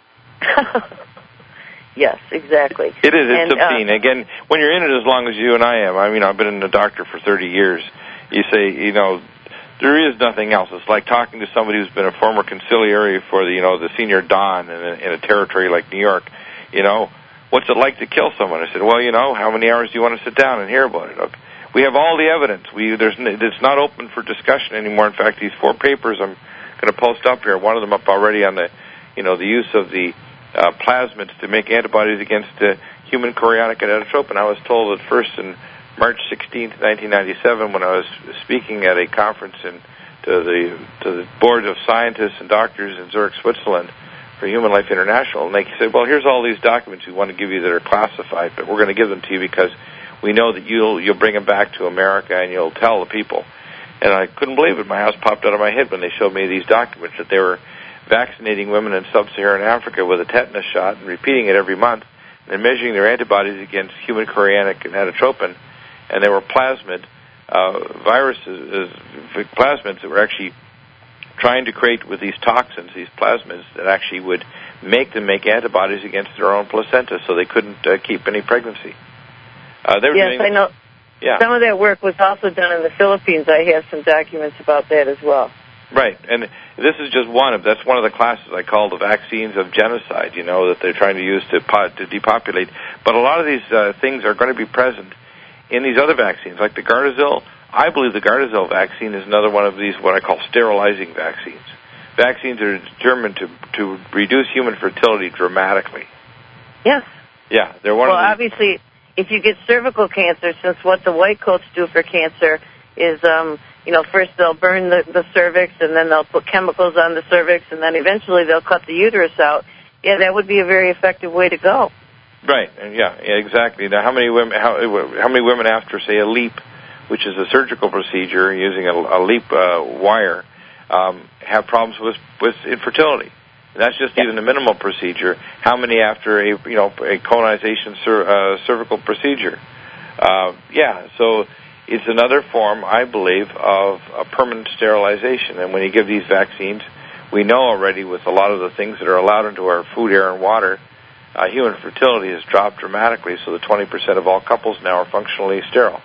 Yes, exactly. It is. It's and, obscene. Uh, Again, when you're in it as long as you and I am, I mean, I've been a doctor for thirty years. You say, you know, there is nothing else. It's like talking to somebody who's been a former conciliary for the, you know, the senior don in a, in a territory like New York. You know, what's it like to kill someone? I said, well, you know, how many hours do you want to sit down and hear about it? Okay. We have all the evidence. We there's it's not open for discussion anymore. In fact, these four papers I'm going to post up here. One of them up already on the, you know, the use of the uh, plasmids to make antibodies against uh, human chorionic gonadotropin. I was told at first in March sixteenth, nineteen ninety-seven, when I was speaking at a conference in, to the to the board of scientists and doctors in Zurich, Switzerland, for Human Life International, and they said, well, here's all these documents we want to give you that are classified, but we're going to give them to you because we know that you'll you'll bring them back to America and you'll tell the people. And I couldn't believe it. My house popped out of my head when they showed me these documents that they were vaccinating women in sub-Saharan Africa with a tetanus shot and repeating it every month, and then measuring their antibodies against human chorionic gonadotropin. And they were plasmid uh, viruses, uh, plasmids that were actually trying to create with these toxins, these plasmids, that actually would make them make antibodies against their own placenta, so they couldn't uh, keep any pregnancy. Uh, they were yes, doing, I know. Yeah. Some of that work was also done in the Philippines. I have some documents about that as well. Right, and this is just one of, that's one of the classes I call the vaccines of genocide, you know, that they're trying to use to, pot, to depopulate. But a lot of these uh, things are going to be present in these other vaccines, like the Gardasil. I believe the Gardasil vaccine is another one of these what I call sterilizing vaccines. Vaccines are determined to to reduce human fertility dramatically. Yes. Yeah, they're one well, of these. obviously, if you get cervical cancer, since what the white coats do for cancer is, um, you know, first they'll burn the, the cervix, and then they'll put chemicals on the cervix, and then eventually they'll cut the uterus out. Yeah, that would be a very effective way to go. Right. Yeah. Yeah. Exactly. Now, how many women? How, how many women after, say, a LEAP, which is a surgical procedure using a, a LEAP uh, wire, um, have problems with with infertility? And that's just Yeah. even a minimal procedure. How many after a you know a colonization cer- uh, cervical procedure? Uh, yeah. So it's another form, I believe, of a permanent sterilization. And when you give these vaccines, we know already with a lot of the things that are allowed into our food, air, and water, uh, human fertility has dropped dramatically, so that twenty percent of all couples now are functionally sterile.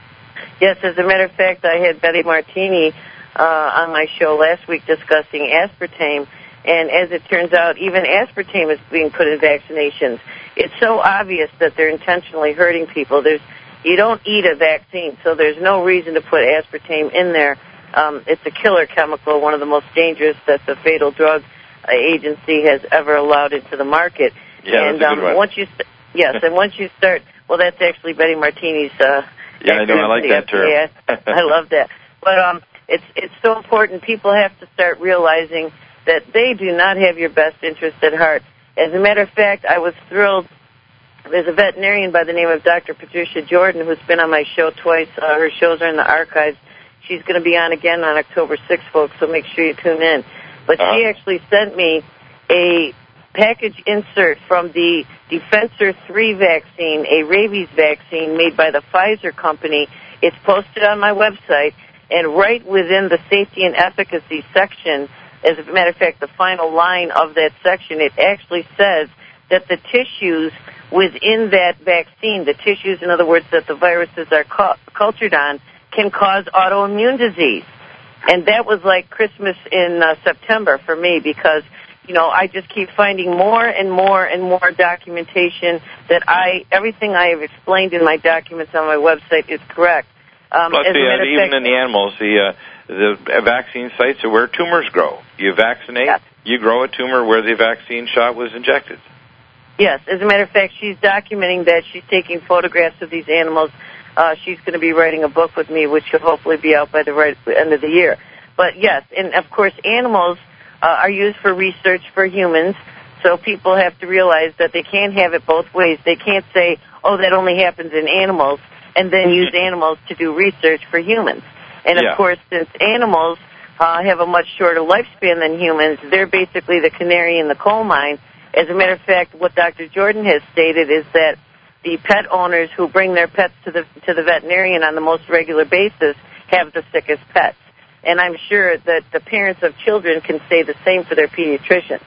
Yes, as a matter of fact, I had Betty Martini uh, on my show last week discussing aspartame, and as it turns out, even aspartame is being put in vaccinations. It's so obvious that they're intentionally hurting people. There's, you don't eat a vaccine, so there's no reason to put aspartame in there. Um, it's a killer chemical, one of the most dangerous that the Fatal Drug Agency has ever allowed into the market. Yeah, and that's a good um, one. once you st- yes, and once you start, well, that's actually Betty Martini's. Uh, Yeah, I know. I like that term. I love that. But um, it's it's so important. People have to start realizing that they do not have your best interest at heart. As a matter of fact, I was thrilled. There's a veterinarian by the name of Doctor Patricia Jordan who's been on my show twice. Uh, her shows are in the archives. She's going to be on again on October sixth, folks, so make sure you tune in. But uh-huh. she actually sent me a package insert from the Defensor three vaccine, a rabies vaccine made by the Pfizer company. It's posted on my website, and right within the safety and efficacy section, as a matter of fact, the final line of that section, it actually says that the tissues within that vaccine, the tissues, in other words, that the viruses are cu- cultured on, can cause autoimmune disease. And that was like Christmas in uh, September for me, because you know, I just keep finding more and more and more documentation that I, everything I have explained in my documents on my website is correct. Um, Plus, as the, a matter uh, of even fact, in the animals, the uh, the vaccine sites are where tumors grow. You vaccinate, yeah. you grow a tumor where the vaccine shot was injected. Yes, as a matter of fact, she's documenting that. She's taking photographs of these animals. Uh, she's going to be writing a book with me, which will hopefully be out by the right end of the year. But yes, and of course, animals Uh, are used for research for humans, so people have to realize that they can't have it both ways. They can't say, oh, that only happens in animals, and then use animals to do research for humans. And, of yeah. course, since animals uh, have a much shorter lifespan than humans, they're basically the canary in the coal mine. As a matter of fact, what Doctor Jordan has stated is that the pet owners who bring their pets to the to the veterinarian on the most regular basis have the sickest pets. And I'm sure that the parents of children can say the same for their pediatricians.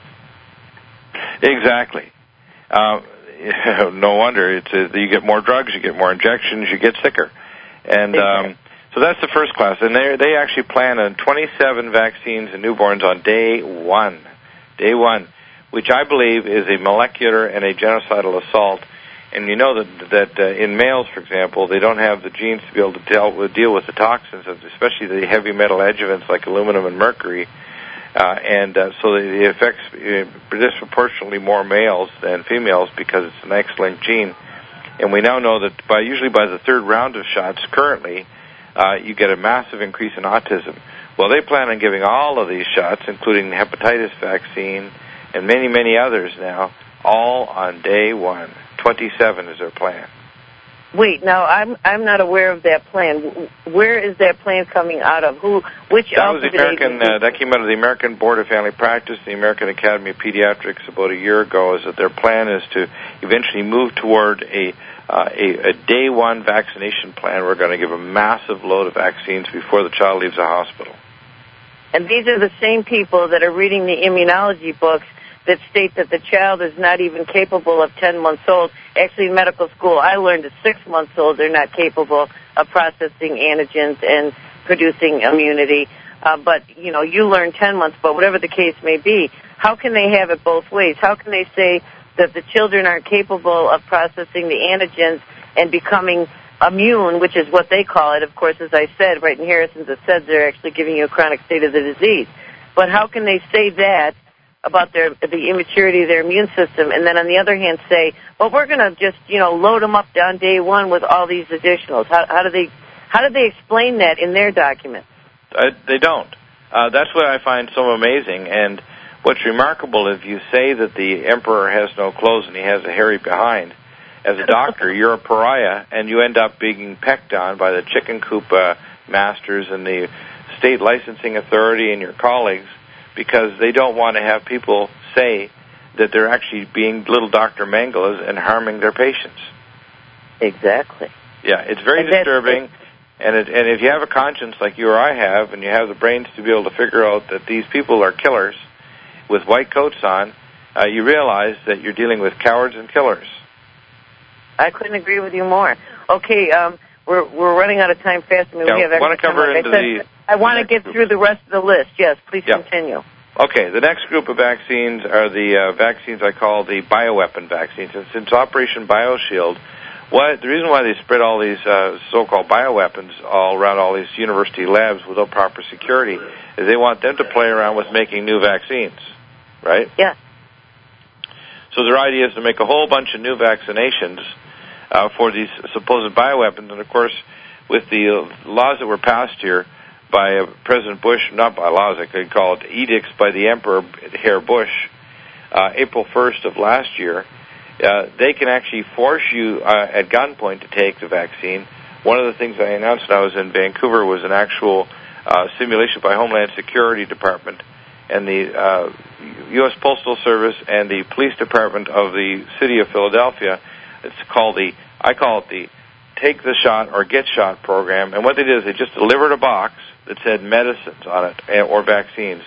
Exactly. Uh, no wonder. It's a, you get more drugs, you get more injections, you get sicker. And um, so that's the first class. And they they actually plan on twenty-seven vaccines in newborns on day one. Day one, which I believe is a molecular and a genocidal assault. And you know that that uh, in males, for example, they don't have the genes to be able to deal with, deal with the toxins, especially the heavy metal adjuvants like aluminum and mercury. Uh, and uh, so it affects uh, disproportionately more males than females because it's an X-linked gene. And we now know that by usually by the third round of shots currently, uh, you get a massive increase in autism. Well, they plan on giving all of these shots, including the hepatitis vaccine and many, many others now, all on day one. twenty-seven is their plan. Wait, now I'm I'm not aware of that plan. Where is that plan coming out of? Who? Which that was the American? Uh, that came out of the American Board of Family Practice, the American Academy of Pediatrics, about a year ago. Is that their plan is to eventually move toward a uh, a, a day one vaccination plan. We're going to give a massive load of vaccines before the child leaves the hospital. And these are the same people that are reading the immunology books that state that the child is not even capable of ten months old. Actually, in medical school, I learned at six months old they're not capable of processing antigens and producing immunity. Uh, but, you know, you learn ten months, but whatever the case may be, how can they have it both ways? How can they say that the children aren't capable of processing the antigens and becoming immune, which is what they call it. Of course, as I said, right in Harrison's, it said they're actually giving you a chronic state of the disease. But how can they say that about their the immaturity of their immune system, and then on the other hand say, well, we're going to just, you know, load them up on day one with all these additionals? How, how do they how do they explain that in their documents? Uh, they don't. Uh, that's what I find so amazing. And what's remarkable, if you say that the emperor has no clothes and he has a hairy behind, as a doctor, you're a pariah, and you end up being pecked on by the chicken coop uh, masters and the state licensing authority and your colleagues, because they don't want to have people say that they're actually being little Doctor Mengeles and harming their patients. Exactly. Yeah, it's very and disturbing. And it, and if you have a conscience like you or I have, and you have the brains to be able to figure out that these people are killers with white coats on, uh, you realize that you're dealing with cowards and killers. I couldn't agree with you more. Okay, um, we're we're running out of time fast. I mean, yeah, we have I want to cover like into I said, the. I want to get group. through the rest of the list. Yes, please yeah. continue. Okay, the next group of vaccines are the uh, vaccines I call the bioweapon vaccines. And since Operation BioShield, what, the reason why they spread all these uh, so-called bioweapons all around all these university labs without proper security is they want them to play around with making new vaccines, right? Yeah. So their idea is to make a whole bunch of new vaccinations uh, for these supposed bioweapons. And, of course, with the laws that were passed here by uh, President Bush, not by laws, I could call it edicts by the Emperor, Herr Bush, uh, April first of last year, uh, they can actually force you uh, at gunpoint to take the vaccine. One of the things I announced when I was in Vancouver was an actual uh, simulation by Homeland Security Department and the uh, U S Postal Service and the Police Department of the City of Philadelphia. It's called the, I call it the Take the Shot or Get Shot program. And what they did is they just delivered a box that said medicines on it or vaccines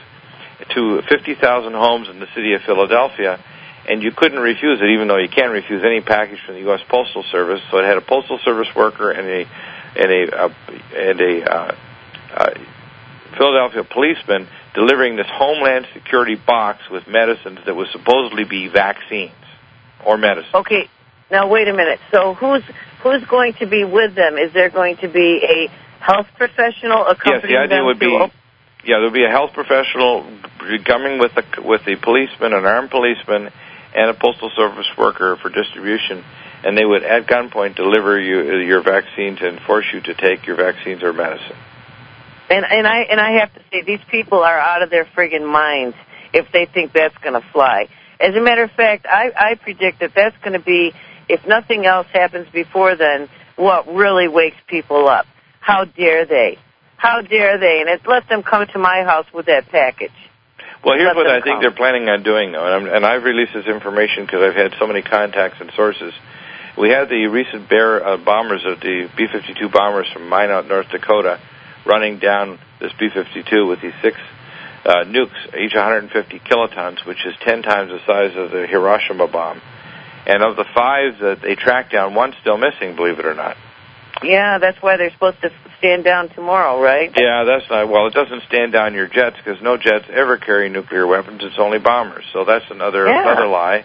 to fifty thousand homes in the city of Philadelphia, and you couldn't refuse it, even though you can't refuse any package from the U S Postal Service. So it had a Postal Service worker and a and a uh, and a uh, uh, Philadelphia policeman delivering this Homeland Security box with medicines that would supposedly be vaccines or medicine. Okay, now wait a minute. So who's who's going to be with them? Is there going to be a health professional accompanying them? Yes, the idea would be, op- yeah, there would be a health professional coming with the with the policeman, an armed policeman, and a Postal Service worker for distribution, and they would at gunpoint deliver you your vaccines and force you to take your vaccines or medicine. And and I and I have to say, these people are out of their friggin' minds if they think that's going to fly. As a matter of fact, I, I predict that that's going to be, if nothing else happens before then, what really wakes people up. How dare they? How dare they? And it, let them come to my house with that package. Well, here's let what I come. think they're planning on doing, though, and, I'm, and I've released this information because I've had so many contacts and sources. We had the recent Bear uh, bombers of the B fifty-two bombers from Minot, North Dakota, running down this B fifty-two with these six uh, nukes, each one hundred fifty kilotons, which is ten times the size of the Hiroshima bomb. And of the five that they tracked down, one's still missing, believe it or not. Yeah, that's why they're supposed to stand down tomorrow, right? Yeah, that's not, well, it doesn't stand down your jets because no jets ever carry nuclear weapons. It's only bombers. So that's another yeah. another lie.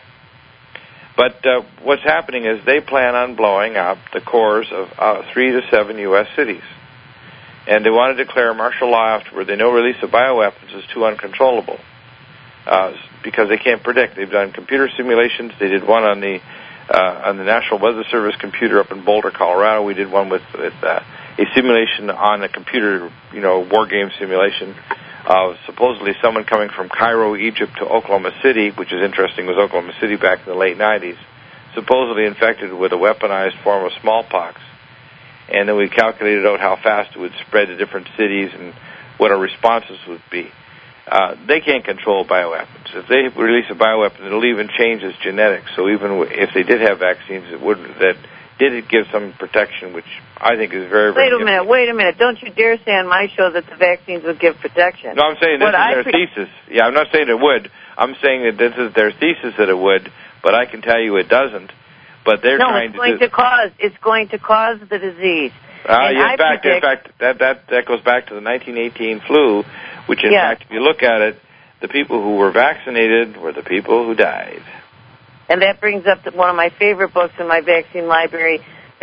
But uh, what's happening is they plan on blowing up the cores of uh, three to seven U S cities. And they want to declare martial law afterward. They know release of bioweapons is too uncontrollable uh, because they can't predict. They've done computer simulations. They did one on the uh, on the National Weather Service computer up in Boulder, Colorado. We did one with, with uh, a simulation on a computer, you know, war game simulation of supposedly someone coming from Cairo, Egypt to Oklahoma City, which is interesting, was Oklahoma City back in the late nineties, supposedly infected with a weaponized form of smallpox. And then we calculated out how fast it would spread to different cities and what our responses would be. Uh, they can't control bioweapons. If they release a bioweapon, it'll even change its genetics. So even if they did have vaccines, it would that did it give some protection, which I think is very, very Wait a minute, wait a minute. Don't you dare say on my show that the vaccines would give protection. No, I'm saying this what is I their pre- thesis. Yeah, I'm not saying it would. I'm saying that this is their thesis that it would, but I can tell you it doesn't. But they're no, trying it's to going do... to cause. It's going to cause the disease. Uh, and yeah, I in fact, predict, in fact, that that that goes back to the nineteen eighteen flu, which in yeah. fact, if you look at it, the people who were vaccinated were the people who died. And that brings up one of my favorite books in my vaccine library,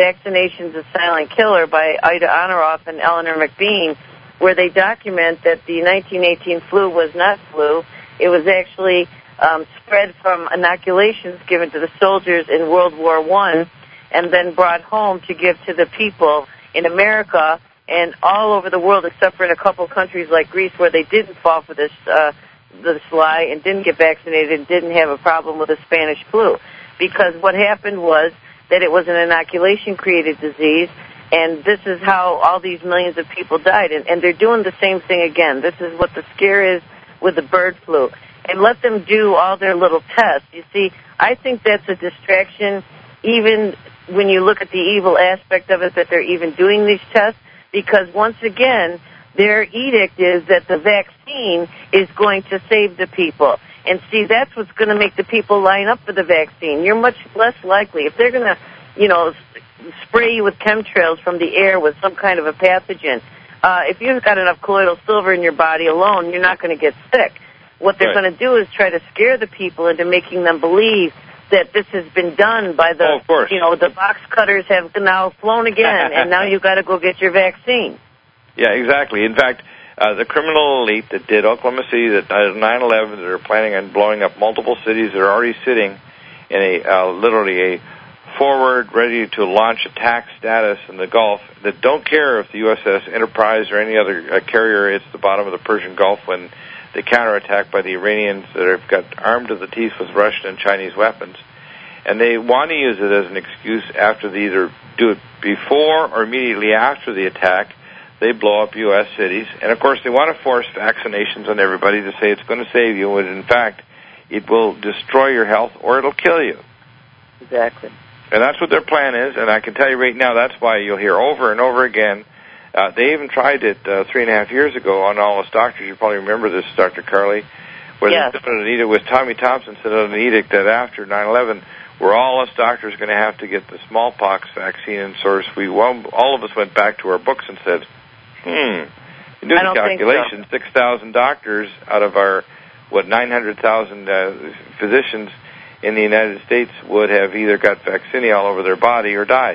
Vaccination's a Silent Killer by Ida Oneroff and Eleanor McBean, where they document that the nineteen eighteen flu was not flu. It was actually um, spread from inoculations given to the soldiers in World War One and then brought home to give to the people in America and all over the world, except for in a couple countries like Greece where they didn't fall for this uh, this lie and didn't get vaccinated and didn't have a problem with the Spanish flu. Because what happened was that it was an inoculation-created disease, and this is how all these millions of people died. And, and they're doing the same thing again. This is what the scare is with the bird flu. And let them do all their little tests. You see, I think that's a distraction, even when you look at the evil aspect of it, that they're even doing these tests, because once again, their edict is that the vaccine is going to save the people. And see, that's what's going to make the people line up for the vaccine. You're much less likely. If they're going to, you know, spray you with chemtrails from the air with some kind of a pathogen, uh, if you've got enough colloidal silver in your body alone, you're not going to get sick. What they're right. going to do is try to scare the people into making them believe that this has been done by the, oh, you know, the box cutters have now flown again, and now you've got to go get your vaccine. Yeah, exactly. In fact, uh, the criminal elite that did Oklahoma City, that did nine eleven, that are planning on blowing up multiple cities, that are already sitting in a uh, literally a forward, ready to launch attack status in the Gulf, that don't care if the U S S Enterprise or any other uh, carrier hits the bottom of the Persian Gulf when they counterattack by the Iranians that have got armed to the teeth with Russian and Chinese weapons. And they want to use it as an excuse after they either do it before or immediately after the attack. They blow up U S cities. And, of course, they want to force vaccinations on everybody to say it's going to save you, when, in fact, it will destroy your health or it'll kill you. Exactly. And that's what their plan is, and I can tell you right now that's why you'll hear over and over again. Uh, they even tried it uh, three and a half years ago on all us doctors. You probably remember this, Doctor Carly, where yes. they set an edict with Tommy Thompson set out an edict that after nine eleven, we're all us doctors going to have to get the smallpox vaccine. And so we, well, all of us went back to our books and said, hmm, you do the calculation, so. six thousand doctors out of our, what, nine hundred thousand uh, physicians in the United States would have either got vaccinia all over their body or died.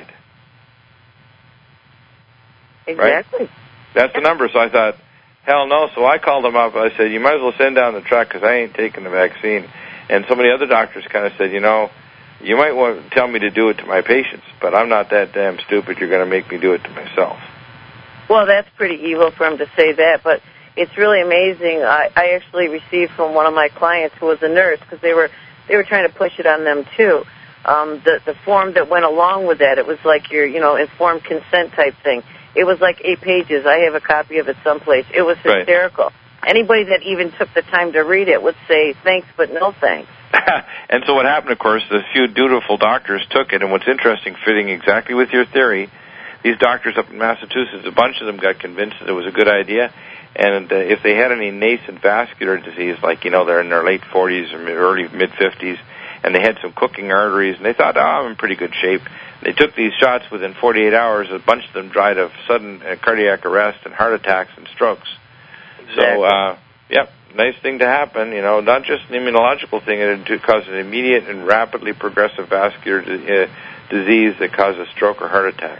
Exactly. Right? That's the number. So I thought, hell no. So I called them up. I said, you might as well send down the truck because I ain't taking the vaccine. And some of the other doctors kind of said, you know, you might want to tell me to do it to my patients, but I'm not that damn stupid. You're going to make me do it to myself. Well, that's pretty evil for him to say that, but it's really amazing. I, I actually received from one of my clients who was a nurse, because they were they were trying to push it on them too. Um, the the form that went along with that, it was like your you know informed consent type thing. It was like eight pages. I have a copy of it someplace. It was hysterical. Right. Anybody that even took the time to read it would say thanks, but no thanks. And so what happened, of course, the few dutiful doctors took it, and what's interesting, fitting exactly with your theory, these doctors up in Massachusetts, a bunch of them got convinced that it was a good idea, and uh, if they had any nascent vascular disease, like, you know, they're in their late forties or early mid-fifties, and they had some cooking arteries, and they thought, oh, I'm in pretty good shape. They took these shots within forty-eight hours. A bunch of them died of sudden uh, cardiac arrest and heart attacks and strokes. Exactly. So, uh, yep, nice thing to happen, you know, not just an immunological thing, it causes an immediate and rapidly progressive vascular di- uh, disease that causes stroke or heart attack.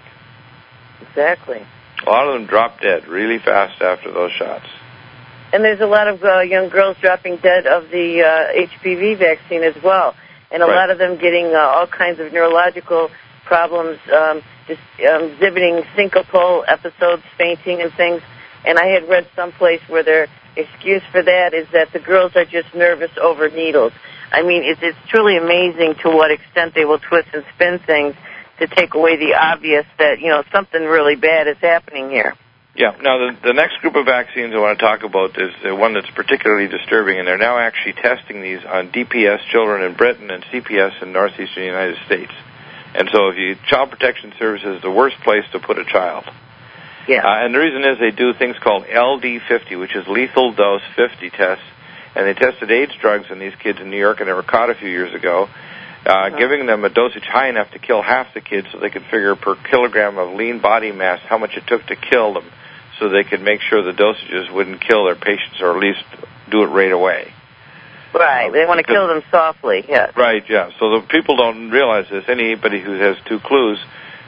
Exactly. A lot of them drop dead really fast after those shots. And there's a lot of uh, young girls dropping dead of the uh, H P V vaccine as well, and a right. lot of them getting uh, all kinds of neurological problems, um, just um, exhibiting syncopal episodes, fainting and things. And I had read someplace where their excuse for that is that the girls are just nervous over needles. I mean, it's, it's truly amazing to what extent they will twist and spin things to take away the obvious that, you know, something really bad is happening here. Yeah. Now, the, the next group of vaccines I want to talk about is the one that's particularly disturbing, and they're now actually testing these on D P S children in Britain and C P S in northeastern United States. And so if you, Child Protection Services is the worst place to put a child. Yeah. Uh, and the reason is they do things called L D fifty, which is lethal dose fifty tests, and they tested AIDS drugs in these kids in New York, and they were caught a few years ago, uh, uh-huh. giving them a dosage high enough to kill half the kids so they could figure per kilogram of lean body mass how much it took to kill them, so they could make sure the dosages wouldn't kill their patients, or at least do it right away. Right, they want to kill them softly, yes. Right, yeah. So the people don't realize this. Anybody who has two clues,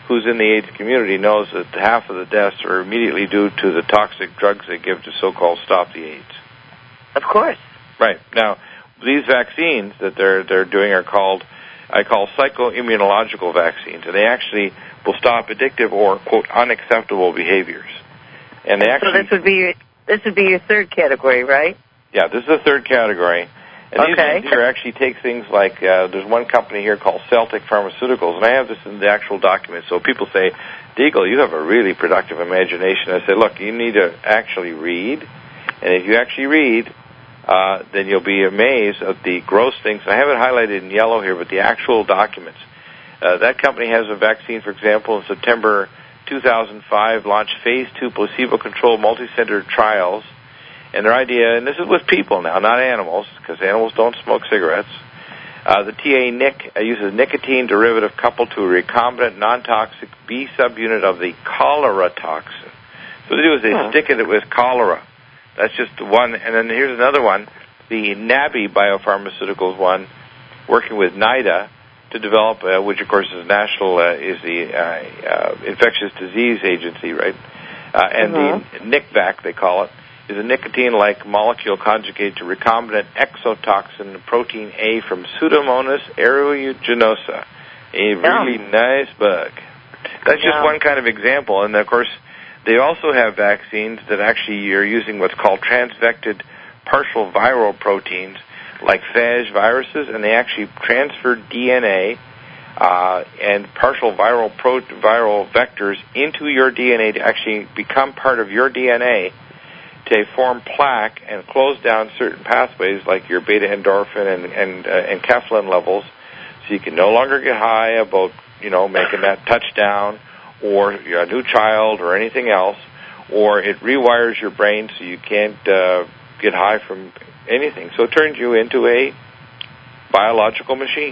who's in the AIDS community knows that half of the deaths are immediately due to the toxic drugs they give to so-called Stop the AIDS. Of course. Right. Now, these vaccines that they're they're doing are called, I call psychoimmunological vaccines, and they actually will stop addictive or, quote, unacceptable behaviors. And they actually, so this would be your, this would be your third category, right? Yeah, this is the third category. And okay. these here actually take things like, uh, there's one company here called Celtic Pharmaceuticals, and I have this in the actual document. So people say, Deagle, you have a really productive imagination. I say, look, you need to actually read, and if you actually read, uh, then you'll be amazed at the gross things. I have it highlighted in yellow here, but the actual documents. Uh, that company has a vaccine, for example, in September two thousand five, launched phase two placebo-controlled multi-center trials. And their idea, and this is with people now, not animals, because animals don't smoke cigarettes. Uh, the T A N I C uh, uses nicotine derivative coupled to a recombinant non-toxic B subunit of the cholera toxin. So what they do is they huh. stick it with cholera. That's just one. And then here's another one, the Nabi Biopharmaceuticals one, working with NIDA to develop, uh, which of course is national, uh, is the uh, uh, infectious disease agency, right? Uh, and uh-huh. the N I C V A C, they call it, is a nicotine-like molecule conjugated to recombinant exotoxin protein A from Pseudomonas aeruginosa, a really yeah. nice bug. That's yeah. just one kind of example. And, of course, they also have vaccines that actually are using what's called transvected partial viral proteins like phage viruses, and they actually transfer D N A uh, and partial viral pro- viral vectors into your D N A to actually become part of your D N A, to form plaque and close down certain pathways like your beta endorphin and and, uh, and enkephalin levels, so you can no longer get high about, you know, making that touchdown, or you're a new child or anything else, or it rewires your brain so you can't uh, get high from anything. So it turns you into a biological machine.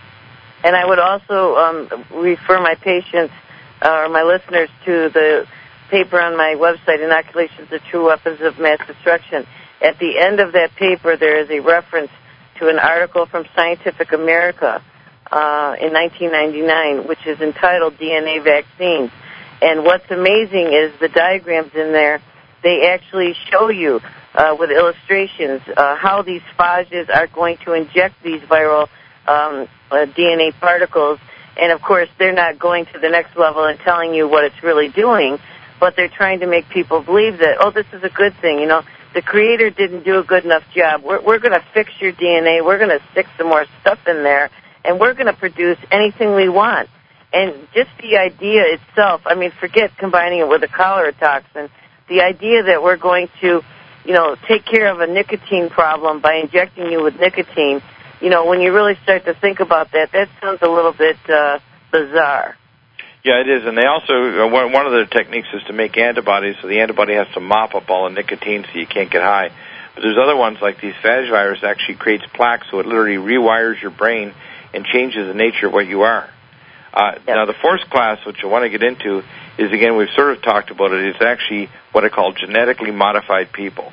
And I would also um, refer my patients uh, or my listeners to the paper on my website, Inoculations, the True Weapons of Mass Destruction. At the end of that paper, there is a reference to an article from Scientific America uh, in nineteen ninety-nine, which is entitled D N A Vaccines. And what's amazing is the diagrams in there, they actually show you uh, with illustrations uh, how these phages are going to inject these viral um, uh, D N A particles. And, of course, they're not going to the next level and telling you what it's really doing, but they're trying to make people believe that, oh, this is a good thing. You know, the Creator didn't do a good enough job. We're, we're going to fix your D N A. We're going to stick some more stuff in there, and we're going to produce anything we want. And just the idea itself, I mean, forget combining it with a cholera toxin. The idea that we're going to, you know, take care of a nicotine problem by injecting you with nicotine, you know, when you really start to think about that, that sounds a little bit uh, bizarre. Yeah, it is, and they also, uh, one of their techniques is to make antibodies, so the antibody has to mop up all the nicotine so you can't get high. But there's other ones, like these phage virus actually creates plaques, so it literally rewires your brain and changes the nature of what you are. Uh, yep. Now, the fourth class, which I want to get into, is, again, we've sort of talked about it, it's actually what I call genetically modified people.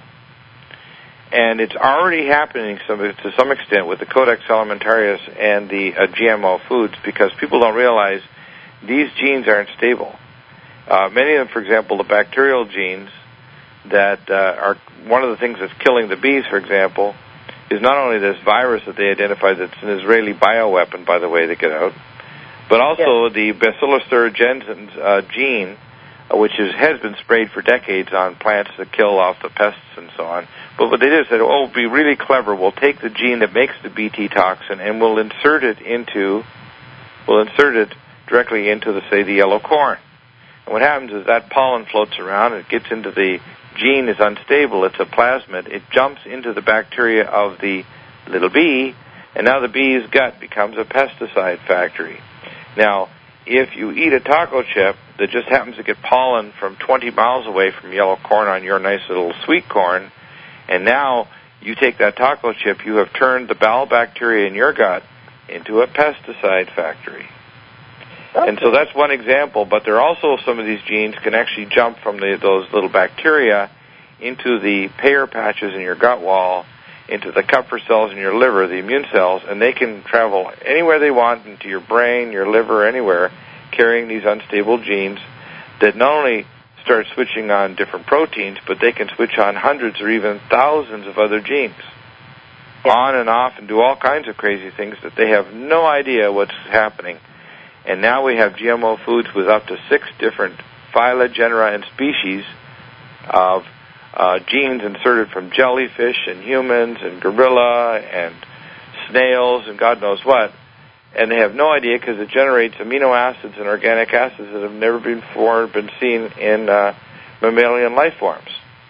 And it's already happening some, to some extent with the Codex Alimentarius and the uh, G M O foods, because people don't realize these genes aren't stable. Uh, many of them, for example, the bacterial genes that uh, are one of the things that's killing the bees, for example, is not only this virus that they identified that's an Israeli bioweapon, by the way, to get out, but also yes. the Bacillus thuringiensis uh, gene, uh, which is, has been sprayed for decades on plants to kill off the pests and so on. But what they did is said, oh, it'll be really clever. We'll take the gene that makes the B T toxin and we'll insert it into, we'll insert it directly into, the, say, the yellow corn. And what happens is that pollen floats around, it gets into the gene, is unstable, it's a plasmid, it jumps into the bacteria of the little bee, and now the bee's gut becomes a pesticide factory. Now, if you eat a taco chip that just happens to get pollen from twenty miles away from yellow corn on your nice little sweet corn, and now you take that taco chip, you have turned the bowel bacteria in your gut into a pesticide factory. Okay. And so that's one example, but there are also some of these genes can actually jump from the, those little bacteria into the Peyer's patches in your gut wall, into the Kupffer cells in your liver, the immune cells, and they can travel anywhere they want, into your brain, your liver, anywhere, carrying these unstable genes that not only start switching on different proteins, but they can switch on hundreds or even thousands of other genes, yeah. on and off, and do all kinds of crazy things that they have no idea what's happening. And now we have G M O foods with up to six different phyla, genera, and species of uh, genes inserted from jellyfish and humans and gorilla and snails and God knows what. And they have no idea because it generates amino acids and organic acids that have never before been seen in uh, mammalian life forms.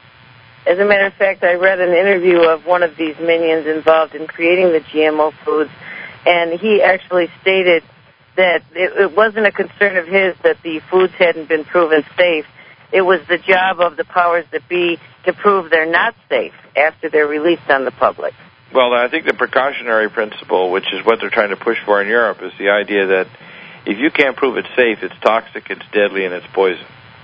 As a matter of fact, I read an interview of one of these minions involved in creating the G M O foods, and he actually stated that it, it wasn't a concern of his that the foods hadn't been proven safe. It was the job of the powers that be to prove they're not safe after they're released on the public. Well, I think the precautionary principle, which is what they're trying to push for in Europe, is the idea that if you can't prove it's safe, it's toxic, it's deadly, and it's poison.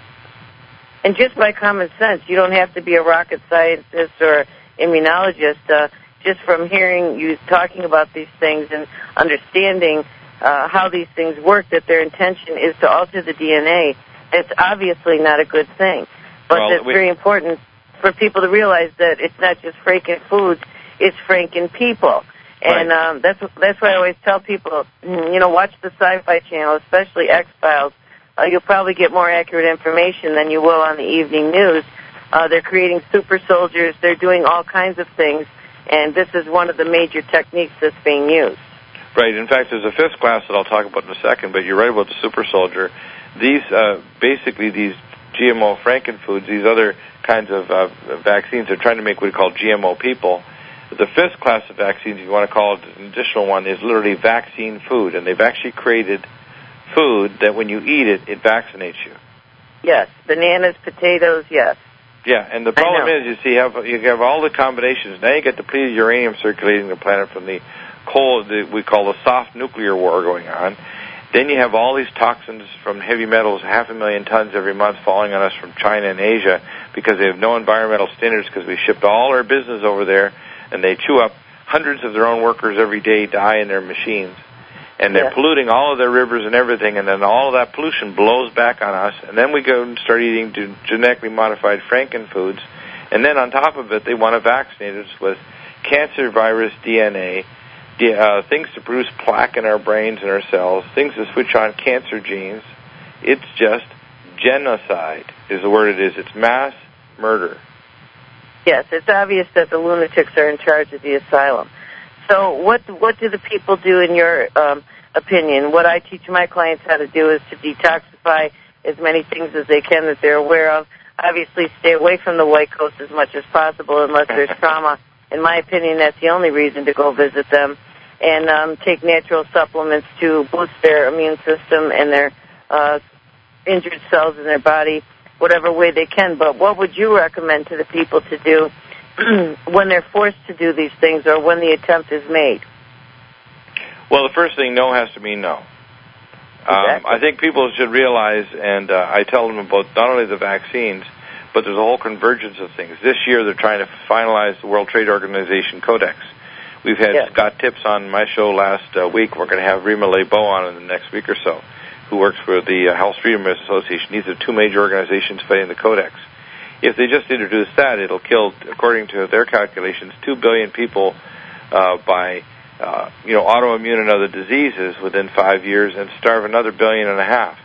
And just by common sense, you don't have to be a rocket scientist or immunologist. Uh, just from hearing you talking about these things and understanding uh, how these things work, that their intention is to alter the D N A, it's obviously not a good thing. But well, it's we- very important for people to realize that it's not just Franken foods, it's Franken people. And right. um, that's that's why I always tell people, you know, watch the Sci-Fi Channel, especially X-Files. Uh, you'll probably get more accurate information than you will on the evening news. Uh, they're creating super soldiers. They're doing all kinds of things, and this is one of the major techniques that's being used. Right. In fact, there's a fifth class that I'll talk about in a second, but you're right about the super soldier. These, uh, basically, these G M O Franken foods, these other kinds of uh, vaccines, are trying to make what we call G M O people. The fifth class of vaccines, if you want to call it an additional one, is literally vaccine food, and they've actually created food that when you eat it, it vaccinates you. Yes, bananas, potatoes, yes. Yeah, and the problem is, you see, you have, you have all the combinations. Now you get depleted uranium circulating the planet from the cold, the, we call the soft nuclear war going on. Then you have all these toxins from heavy metals, half a million tons every month falling on us from China and Asia because they have no environmental standards because we shipped all our business over there, and they chew up hundreds of their own workers every day, die in their machines. And they're yeah. polluting all of their rivers and everything, and then all of that pollution blows back on us, and then we go and start eating genetically modified Franken foods, and then on top of it, they want to vaccinate us with cancer virus D N A, uh, things to produce plaque in our brains and our cells, things to switch on cancer genes. It's just genocide is the word it is. It's mass murder. Yes, it's obvious that the lunatics are in charge of the asylum. So what what do the people do in your um, opinion? What I teach my clients how to do is to detoxify as many things as they can that they're aware of. Obviously, stay away from the White Coast as much as possible unless there's trauma. In my opinion, that's the only reason to go visit them. And um, take natural supplements to boost their immune system and their uh, injured cells in their body, whatever way they can. But what would you recommend to the people to do when they're forced to do these things or when the attempt is made? Well, the first thing, no has to mean no. Exactly. Um, I think people should realize, and uh, I tell them about not only the vaccines, but there's a whole convergence of things. This year they're trying to finalize the World Trade Organization Codex. We've had yes. Scott Tips on my show last uh, week. We're going to have Rima Lebeau on in the next week or so, who works for the uh, Health Freedom Association. These are two major organizations fighting the Codex. If they just introduce that, it'll kill, according to their calculations, two billion people uh, by, uh, you know, autoimmune and other diseases within five years and starve another billion and a half.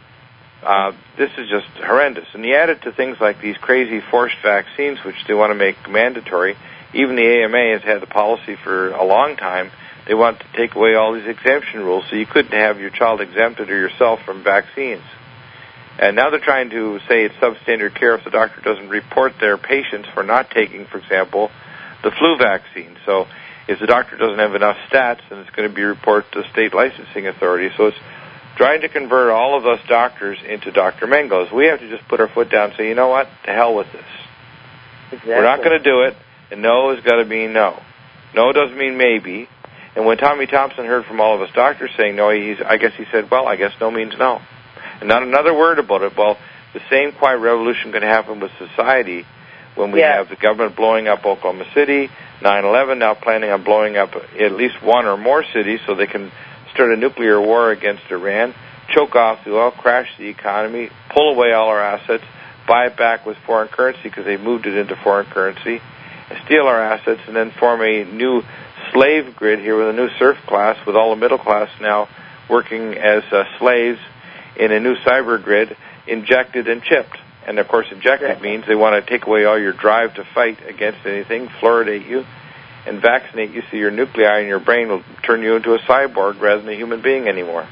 Uh, this is just horrendous. And you add it to things like these crazy forced vaccines, which they want to make mandatory. Even the A M A has had the policy for a long time. They want to take away all these exemption rules so you couldn't have your child exempted or yourself from vaccines. And now they're trying to say it's substandard care if the doctor doesn't report their patients for not taking, for example, the flu vaccine. So if the doctor doesn't have enough stats, then it's going to be reported to the state licensing authority. So it's trying to convert all of us doctors into Doctor Mengos. We have to just put our foot down and say, you know what, to hell with this. Exactly. We're not going to do it, and no has got to mean no. No doesn't mean maybe. And when Tommy Thompson heard from all of us doctors saying no, he's, I guess he said, well, I guess no means no. And not another word about it. Well, the same quiet revolution can happen with society when we yeah. have the government blowing up Oklahoma City, nine eleven now planning on blowing up at least one or more cities so they can start a nuclear war against Iran. choke off the oil, crash the economy, pull away all our assets, buy it back with foreign currency because they moved it into foreign currency, steal our assets, and then form a new slave grid here with a new serf class, with all the middle class now working as uh, slaves in a new cyber grid, injected and chipped. And, of course, injected exactly. means they want to take away all your drive to fight against anything, fluoridate you, and vaccinate you so your nuclei in your brain will turn you into a cyborg rather than a human being anymore.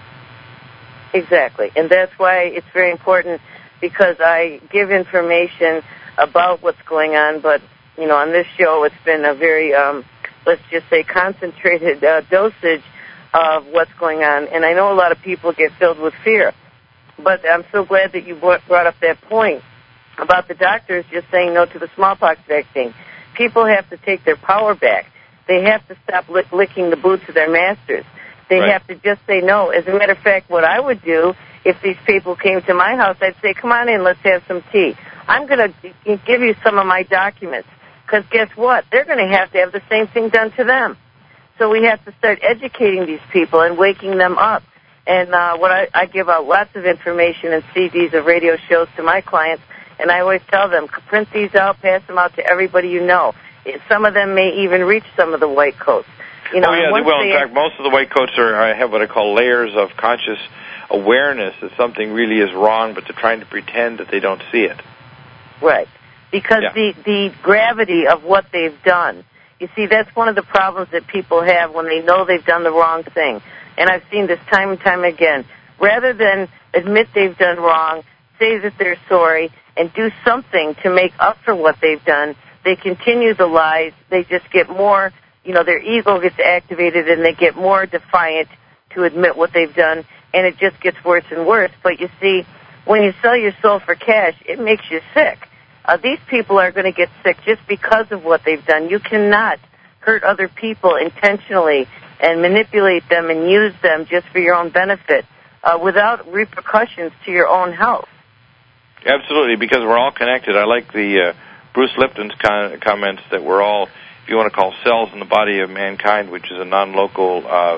Exactly. And that's why it's very important, because I give information about what's going on, but, you know, on this show it's been a very, um, let's just say, concentrated uh, dosage of what's going on. And I know a lot of people get filled with fear. But I'm so glad that you brought up that point about the doctors just saying no to the smallpox vaccine. People have to take their power back. They have to stop lick- licking the boots of their masters. They right. have to just say no. As a matter of fact, what I would do if these people came to my house, I'd say, come on in, let's have some tea. I'm going to give you some of my documents, because guess what? They're going to have to have the same thing done to them. So we have to start educating these people and waking them up. And uh, what I, I give out lots of information and C Ds of radio shows to my clients, and I always tell them, print these out, pass them out to everybody you know. Some of them may even reach some of the white coats. You know, oh, yeah, they will. In fact, most of the white coats are have what I call layers of conscious awareness that something really is wrong, but they're trying to pretend that they don't see it. Right. Because yeah. the, the gravity of what they've done, you see, that's one of the problems that people have when they know they've done the wrong thing. And I've seen this time and time again. Rather than admit they've done wrong, say that they're sorry, and do something to make up for what they've done, they continue the lies. They just get more, you know, their ego gets activated, and they get more defiant to admit what they've done, and it just gets worse and worse. But you see, when you sell your soul for cash, it makes you sick. Uh, these people are going to get sick just because of what they've done. You cannot hurt other people intentionally and manipulate them and use them just for your own benefit uh, without repercussions to your own health. Absolutely, because we're all connected. I like the uh, Bruce Lipton's con- comments that we're all, if you want to call cells in the body of mankind, which is a non-local uh,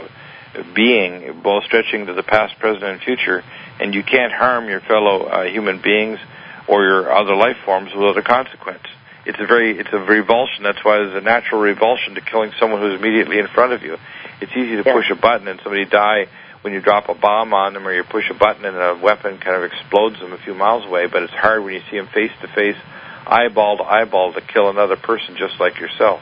being, both stretching to the past, present, and future, and you can't harm your fellow uh, human beings or your other life forms without a consequence. It's a very, it's a revulsion. That's why there's a natural revulsion to killing someone who's immediately in front of you. It's easy to yeah. push a button and somebody die when you drop a bomb on them, or you push a button and a weapon kind of explodes them a few miles away, but it's hard when you see them face to face, eyeball to eyeball, to kill another person just like yourself.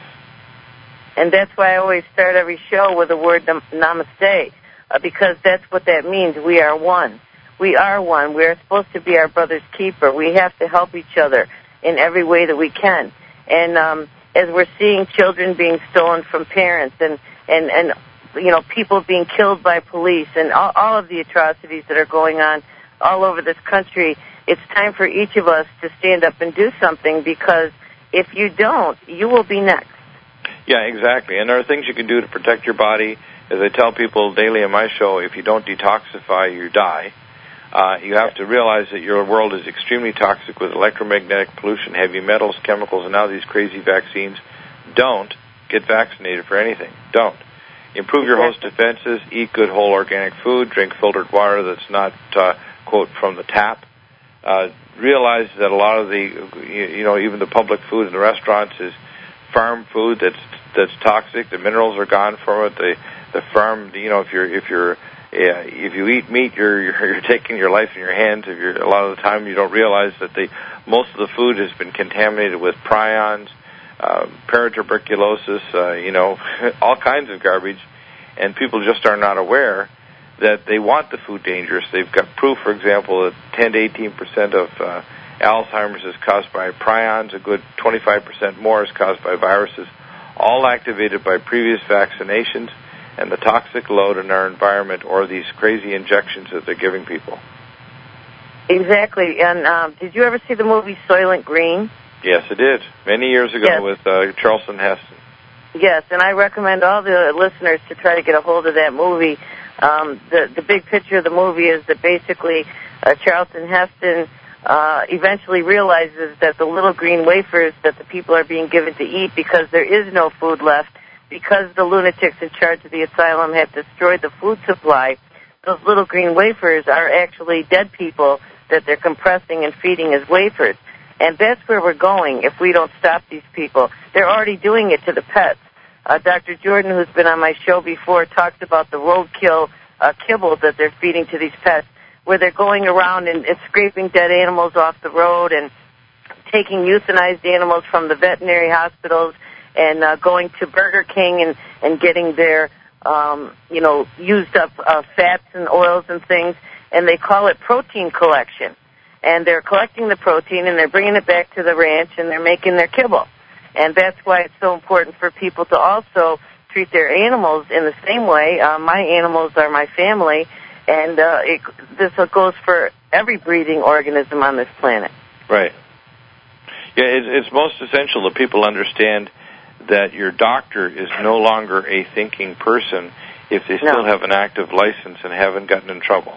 And that's why I always start every show with the word namaste, uh, because that's what that means. We are one. We are one. We are supposed to be our brother's keeper. We have to help each other in every way that we can. And um, as we're seeing children being stolen from parents, and, and, and you know, people being killed by police, and all, all of the atrocities that are going on all over this country, it's time for each of us to stand up and do something, because if you don't, you will be next. Yeah, exactly. And there are things you can do to protect your body. As I tell people daily on my show, if you don't detoxify, you die. Uh, you have to realize that your world is extremely toxic with electromagnetic pollution, heavy metals, chemicals, and now these crazy vaccines. Don't get vaccinated for anything. Don't. Improve your host defenses, eat good whole organic food, drink filtered water that's not, uh, quote, from the tap. Uh, realize that a lot of the, you know, even the public food in the restaurants is farm food that's that's toxic. The minerals are gone from it. The the farm, you know, if you're if you're Yeah, if you eat meat, you're, you're you're taking your life in your hands. If you're a lot of the time, you don't realize that the most of the food has been contaminated with prions, uh, paratuberculosis, uh, you know, all kinds of garbage, and people just are not aware that they want the food dangerous. They've got proof, for example, that ten to eighteen percent of uh, Alzheimer's is caused by prions. A good twenty-five percent more is caused by viruses, all activated by previous vaccinations and the toxic load in our environment, or these crazy injections that they're giving people. Exactly. And um, did you ever see the movie Soylent Green? Yes, I did. Many years ago yes. with uh, Charlton Heston. Yes, and I recommend all the listeners to try to get a hold of that movie. Um, the, the big picture of the movie is that basically uh, Charlton Heston uh, eventually realizes that the little green wafers that the people are being given to eat, because there is no food left, because the lunatics in charge of the asylum have destroyed the food supply, those little green wafers are actually dead people that they're compressing and feeding as wafers. And that's where we're going if we don't stop these people. They're already doing it to the pets. Uh, Doctor Jordan, who's been on my show before, talked about the roadkill uh, kibble that they're feeding to these pets, where they're going around and, and scraping dead animals off the road and taking euthanized animals from the veterinary hospitals and uh, going to Burger King and, and getting their, um, you know, used up uh, fats and oils and things, and they call it protein collection. And they're collecting the protein and they're bringing it back to the ranch and they're making their kibble. And that's why it's so important for people to also treat their animals in the same way. Uh, my animals are my family, and uh, it, this goes for every breathing organism on this planet. Right. Yeah, it's, it's most essential that people understand that your doctor is no longer a thinking person if they still No. have an active license and haven't gotten in trouble.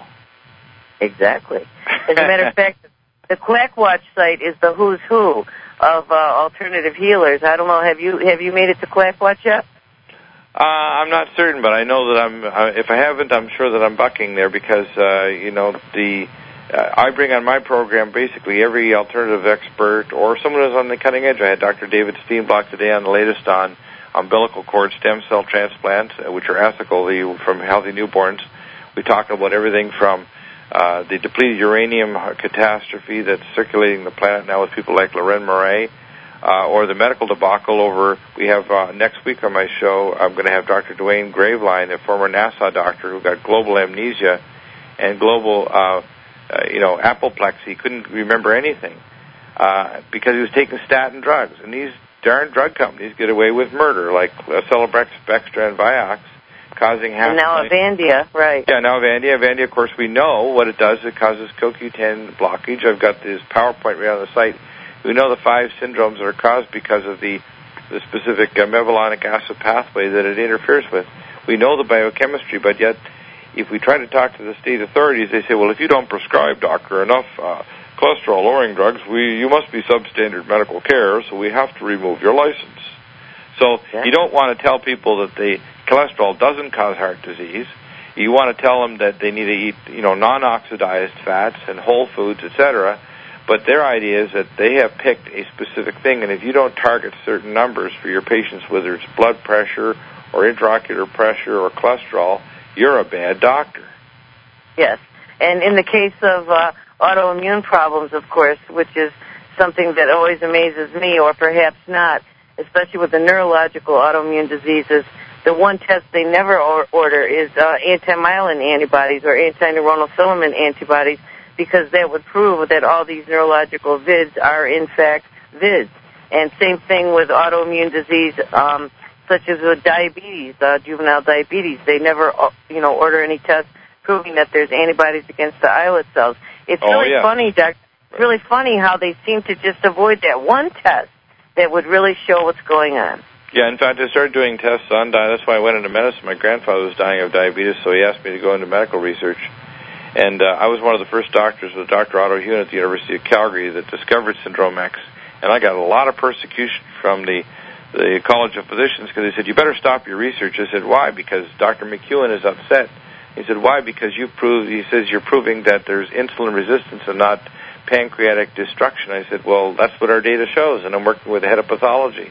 Exactly. As a matter of fact, the Quack Watch site is the who's who of uh, alternative healers. I don't know, have you have you made it to Quack Watch yet? Uh, I'm not certain, but I know that I'm. Uh, if I haven't, I'm sure that I'm bucking there because uh, you know the. Uh, I bring on my program basically every alternative expert or someone who's on the cutting edge. I had Doctor David Steenblock today on the latest on umbilical cord stem cell transplants, uh, which are ethical the, from healthy newborns. We talk about everything from uh, the depleted uranium catastrophe that's circulating the planet now with people like Loren Murray, uh, or the medical debacle over. We have uh, next week on my show, I'm going to have Doctor Dwayne Graveline, a former NASA doctor who got global amnesia and global. Uh, Uh, you know, apoplexy. He couldn't remember anything uh, because he was taking statin drugs. And these darn drug companies get away with murder, like uh, Celebrex, Bextra, and Vioxx, causing half... And now Avandia, right. Yeah, now Avandia. Avandia, of course, we know what it does. It causes C O Q ten blockage. I've got this PowerPoint right on the site. We know the five syndromes that are caused because of the, the specific uh, mevalonic acid pathway that it interferes with. We know the biochemistry, but yet... if we try to talk to the state authorities, they say, well, if you don't prescribe, doctor, enough uh, cholesterol-lowering drugs, we you must be substandard medical care, so we have to remove your license. So yeah. You don't want to tell people that the cholesterol doesn't cause heart disease. You want to tell them that they need to eat, you know, non-oxidized fats and whole foods, et cetera. But their idea is that they have picked a specific thing, and if you don't target certain numbers for your patients, whether it's blood pressure or intraocular pressure or cholesterol, you're a bad doctor. Yes. And in the case of uh, autoimmune problems, of course, which is something that always amazes me, or perhaps not, especially with the neurological autoimmune diseases, the one test they never or- order is uh, anti-myelin antibodies or anti-neuronal filament antibodies, because that would prove that all these neurological vids are, in fact, vids. And same thing with autoimmune disease, um, such as with diabetes, uh, juvenile diabetes. They never, you know, order any tests proving that there's antibodies against the islet cells. It's oh, really yeah. funny, Doctor. It's really funny how they seem to just avoid that one test that would really show what's going on. Yeah, in fact, I started doing tests on diet. That's why I went into medicine. My grandfather was dying of diabetes, so he asked me to go into medical research. And uh, I was one of the first doctors with Doctor Otto Hune at the University of Calgary that discovered Syndrome X. And I got a lot of persecution from the the College of Physicians because they said, you better stop your research. I said, why? Because Doctor McEwen is upset. He said, why? Because you prove, he says, you're proving that there's insulin resistance and not pancreatic destruction. I said, well, that's what our data shows, and I'm working with the head of pathology.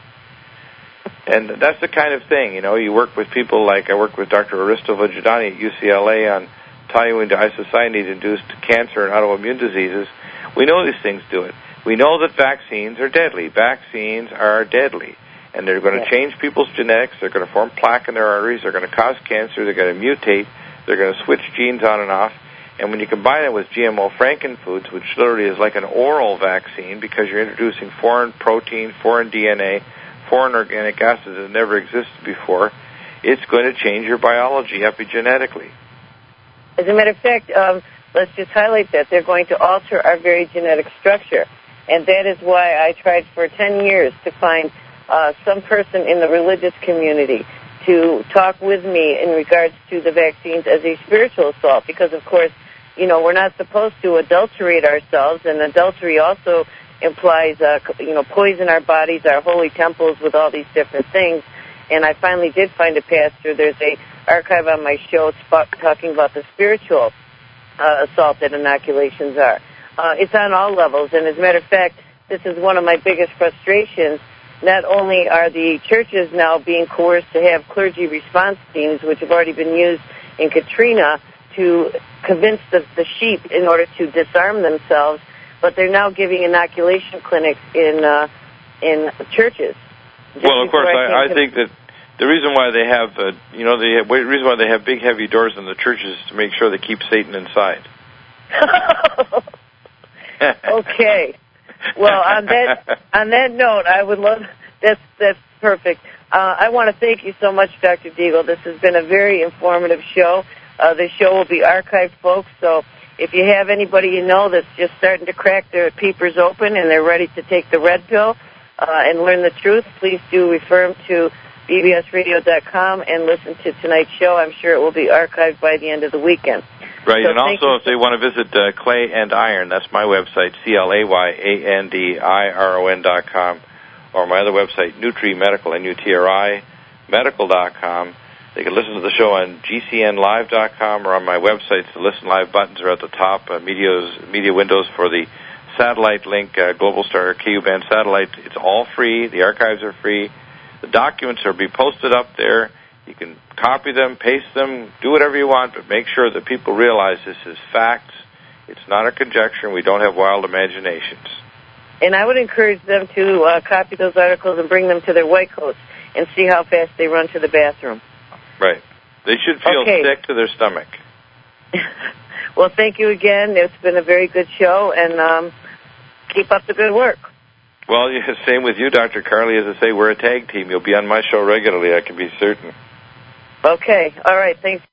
And that's the kind of thing, you know, you work with people like, I work with Doctor Aristo Vajidani at U C L A on toluene to isocyanate-induced cancer and autoimmune diseases. We know these things do it. We know that vaccines are deadly. Vaccines are deadly. And they're going to change people's genetics. They're going to form plaque in their arteries. They're going to cause cancer. They're going to mutate. They're going to switch genes on and off. And when you combine it with G M O Frankenfoods, which literally is like an oral vaccine because you're introducing foreign protein, foreign D N A, foreign organic acids that never existed before, it's going to change your biology epigenetically. As a matter of fact, um, let's just highlight that. They're going to alter our very genetic structure. And that is why I tried for ten years to find Uh, some person in the religious community to talk with me in regards to the vaccines as a spiritual assault, because, of course, you know, we're not supposed to adulterate ourselves, and adultery also implies, uh, you know, poison our bodies, our holy temples with all these different things. and I finally did find a pastor. There's a archive on my show talking about the spiritual uh, assault that inoculations are. Uh, it's on all levels, and as a matter of fact, this is one of my biggest frustrations. Not only are the churches now being coerced to have clergy response teams, which have already been used in Katrina to convince the, the sheep in order to disarm themselves, but they're now giving inoculation clinics in uh, in churches. Just well, of course, I, I to... think that the reason why they have, uh, you know, the reason why they have big, heavy doors in the churches is to make sure they keep Satan inside. Okay. Well, on that on that note, I would love that's that's perfect. Uh, I want to thank you so much, Doctor Deagle. This has been a very informative show. Uh, the show will be archived, folks. So if you have anybody you know that's just starting to crack their peepers open and they're ready to take the red pill uh, and learn the truth, please do refer them to B B S radio dot com and listen to tonight's show. I'm sure it will be archived by the end of the weekend. Right, so and also if they want to visit uh, Clay and Iron, that's my website, C L A Y A N D I R O N dot com, or my other website, Nutri Medical, N U T R I, medical dot com. They can listen to the show on G C N live dot com or on my websites. The Listen Live buttons are at the top, uh, medias, media windows for the satellite link, uh, Global Star K U-band satellite. It's all free. The archives are free. The documents are be posted up there. You can copy them, paste them, do whatever you want, but make sure that people realize this is facts. It's not a conjecture, and we don't have wild imaginations. And I would encourage them to uh, copy those articles and bring them to their white coats and see how fast they run to the bathroom. Right. They should feel okay. sick to their stomach. Well, thank you again. It's been a very good show, and um, keep up the good work. Well, yeah, same with you, Doctor Carly. As I say, we're a tag team. You'll be on my show regularly, I can be certain. Okay. All right. Thanks.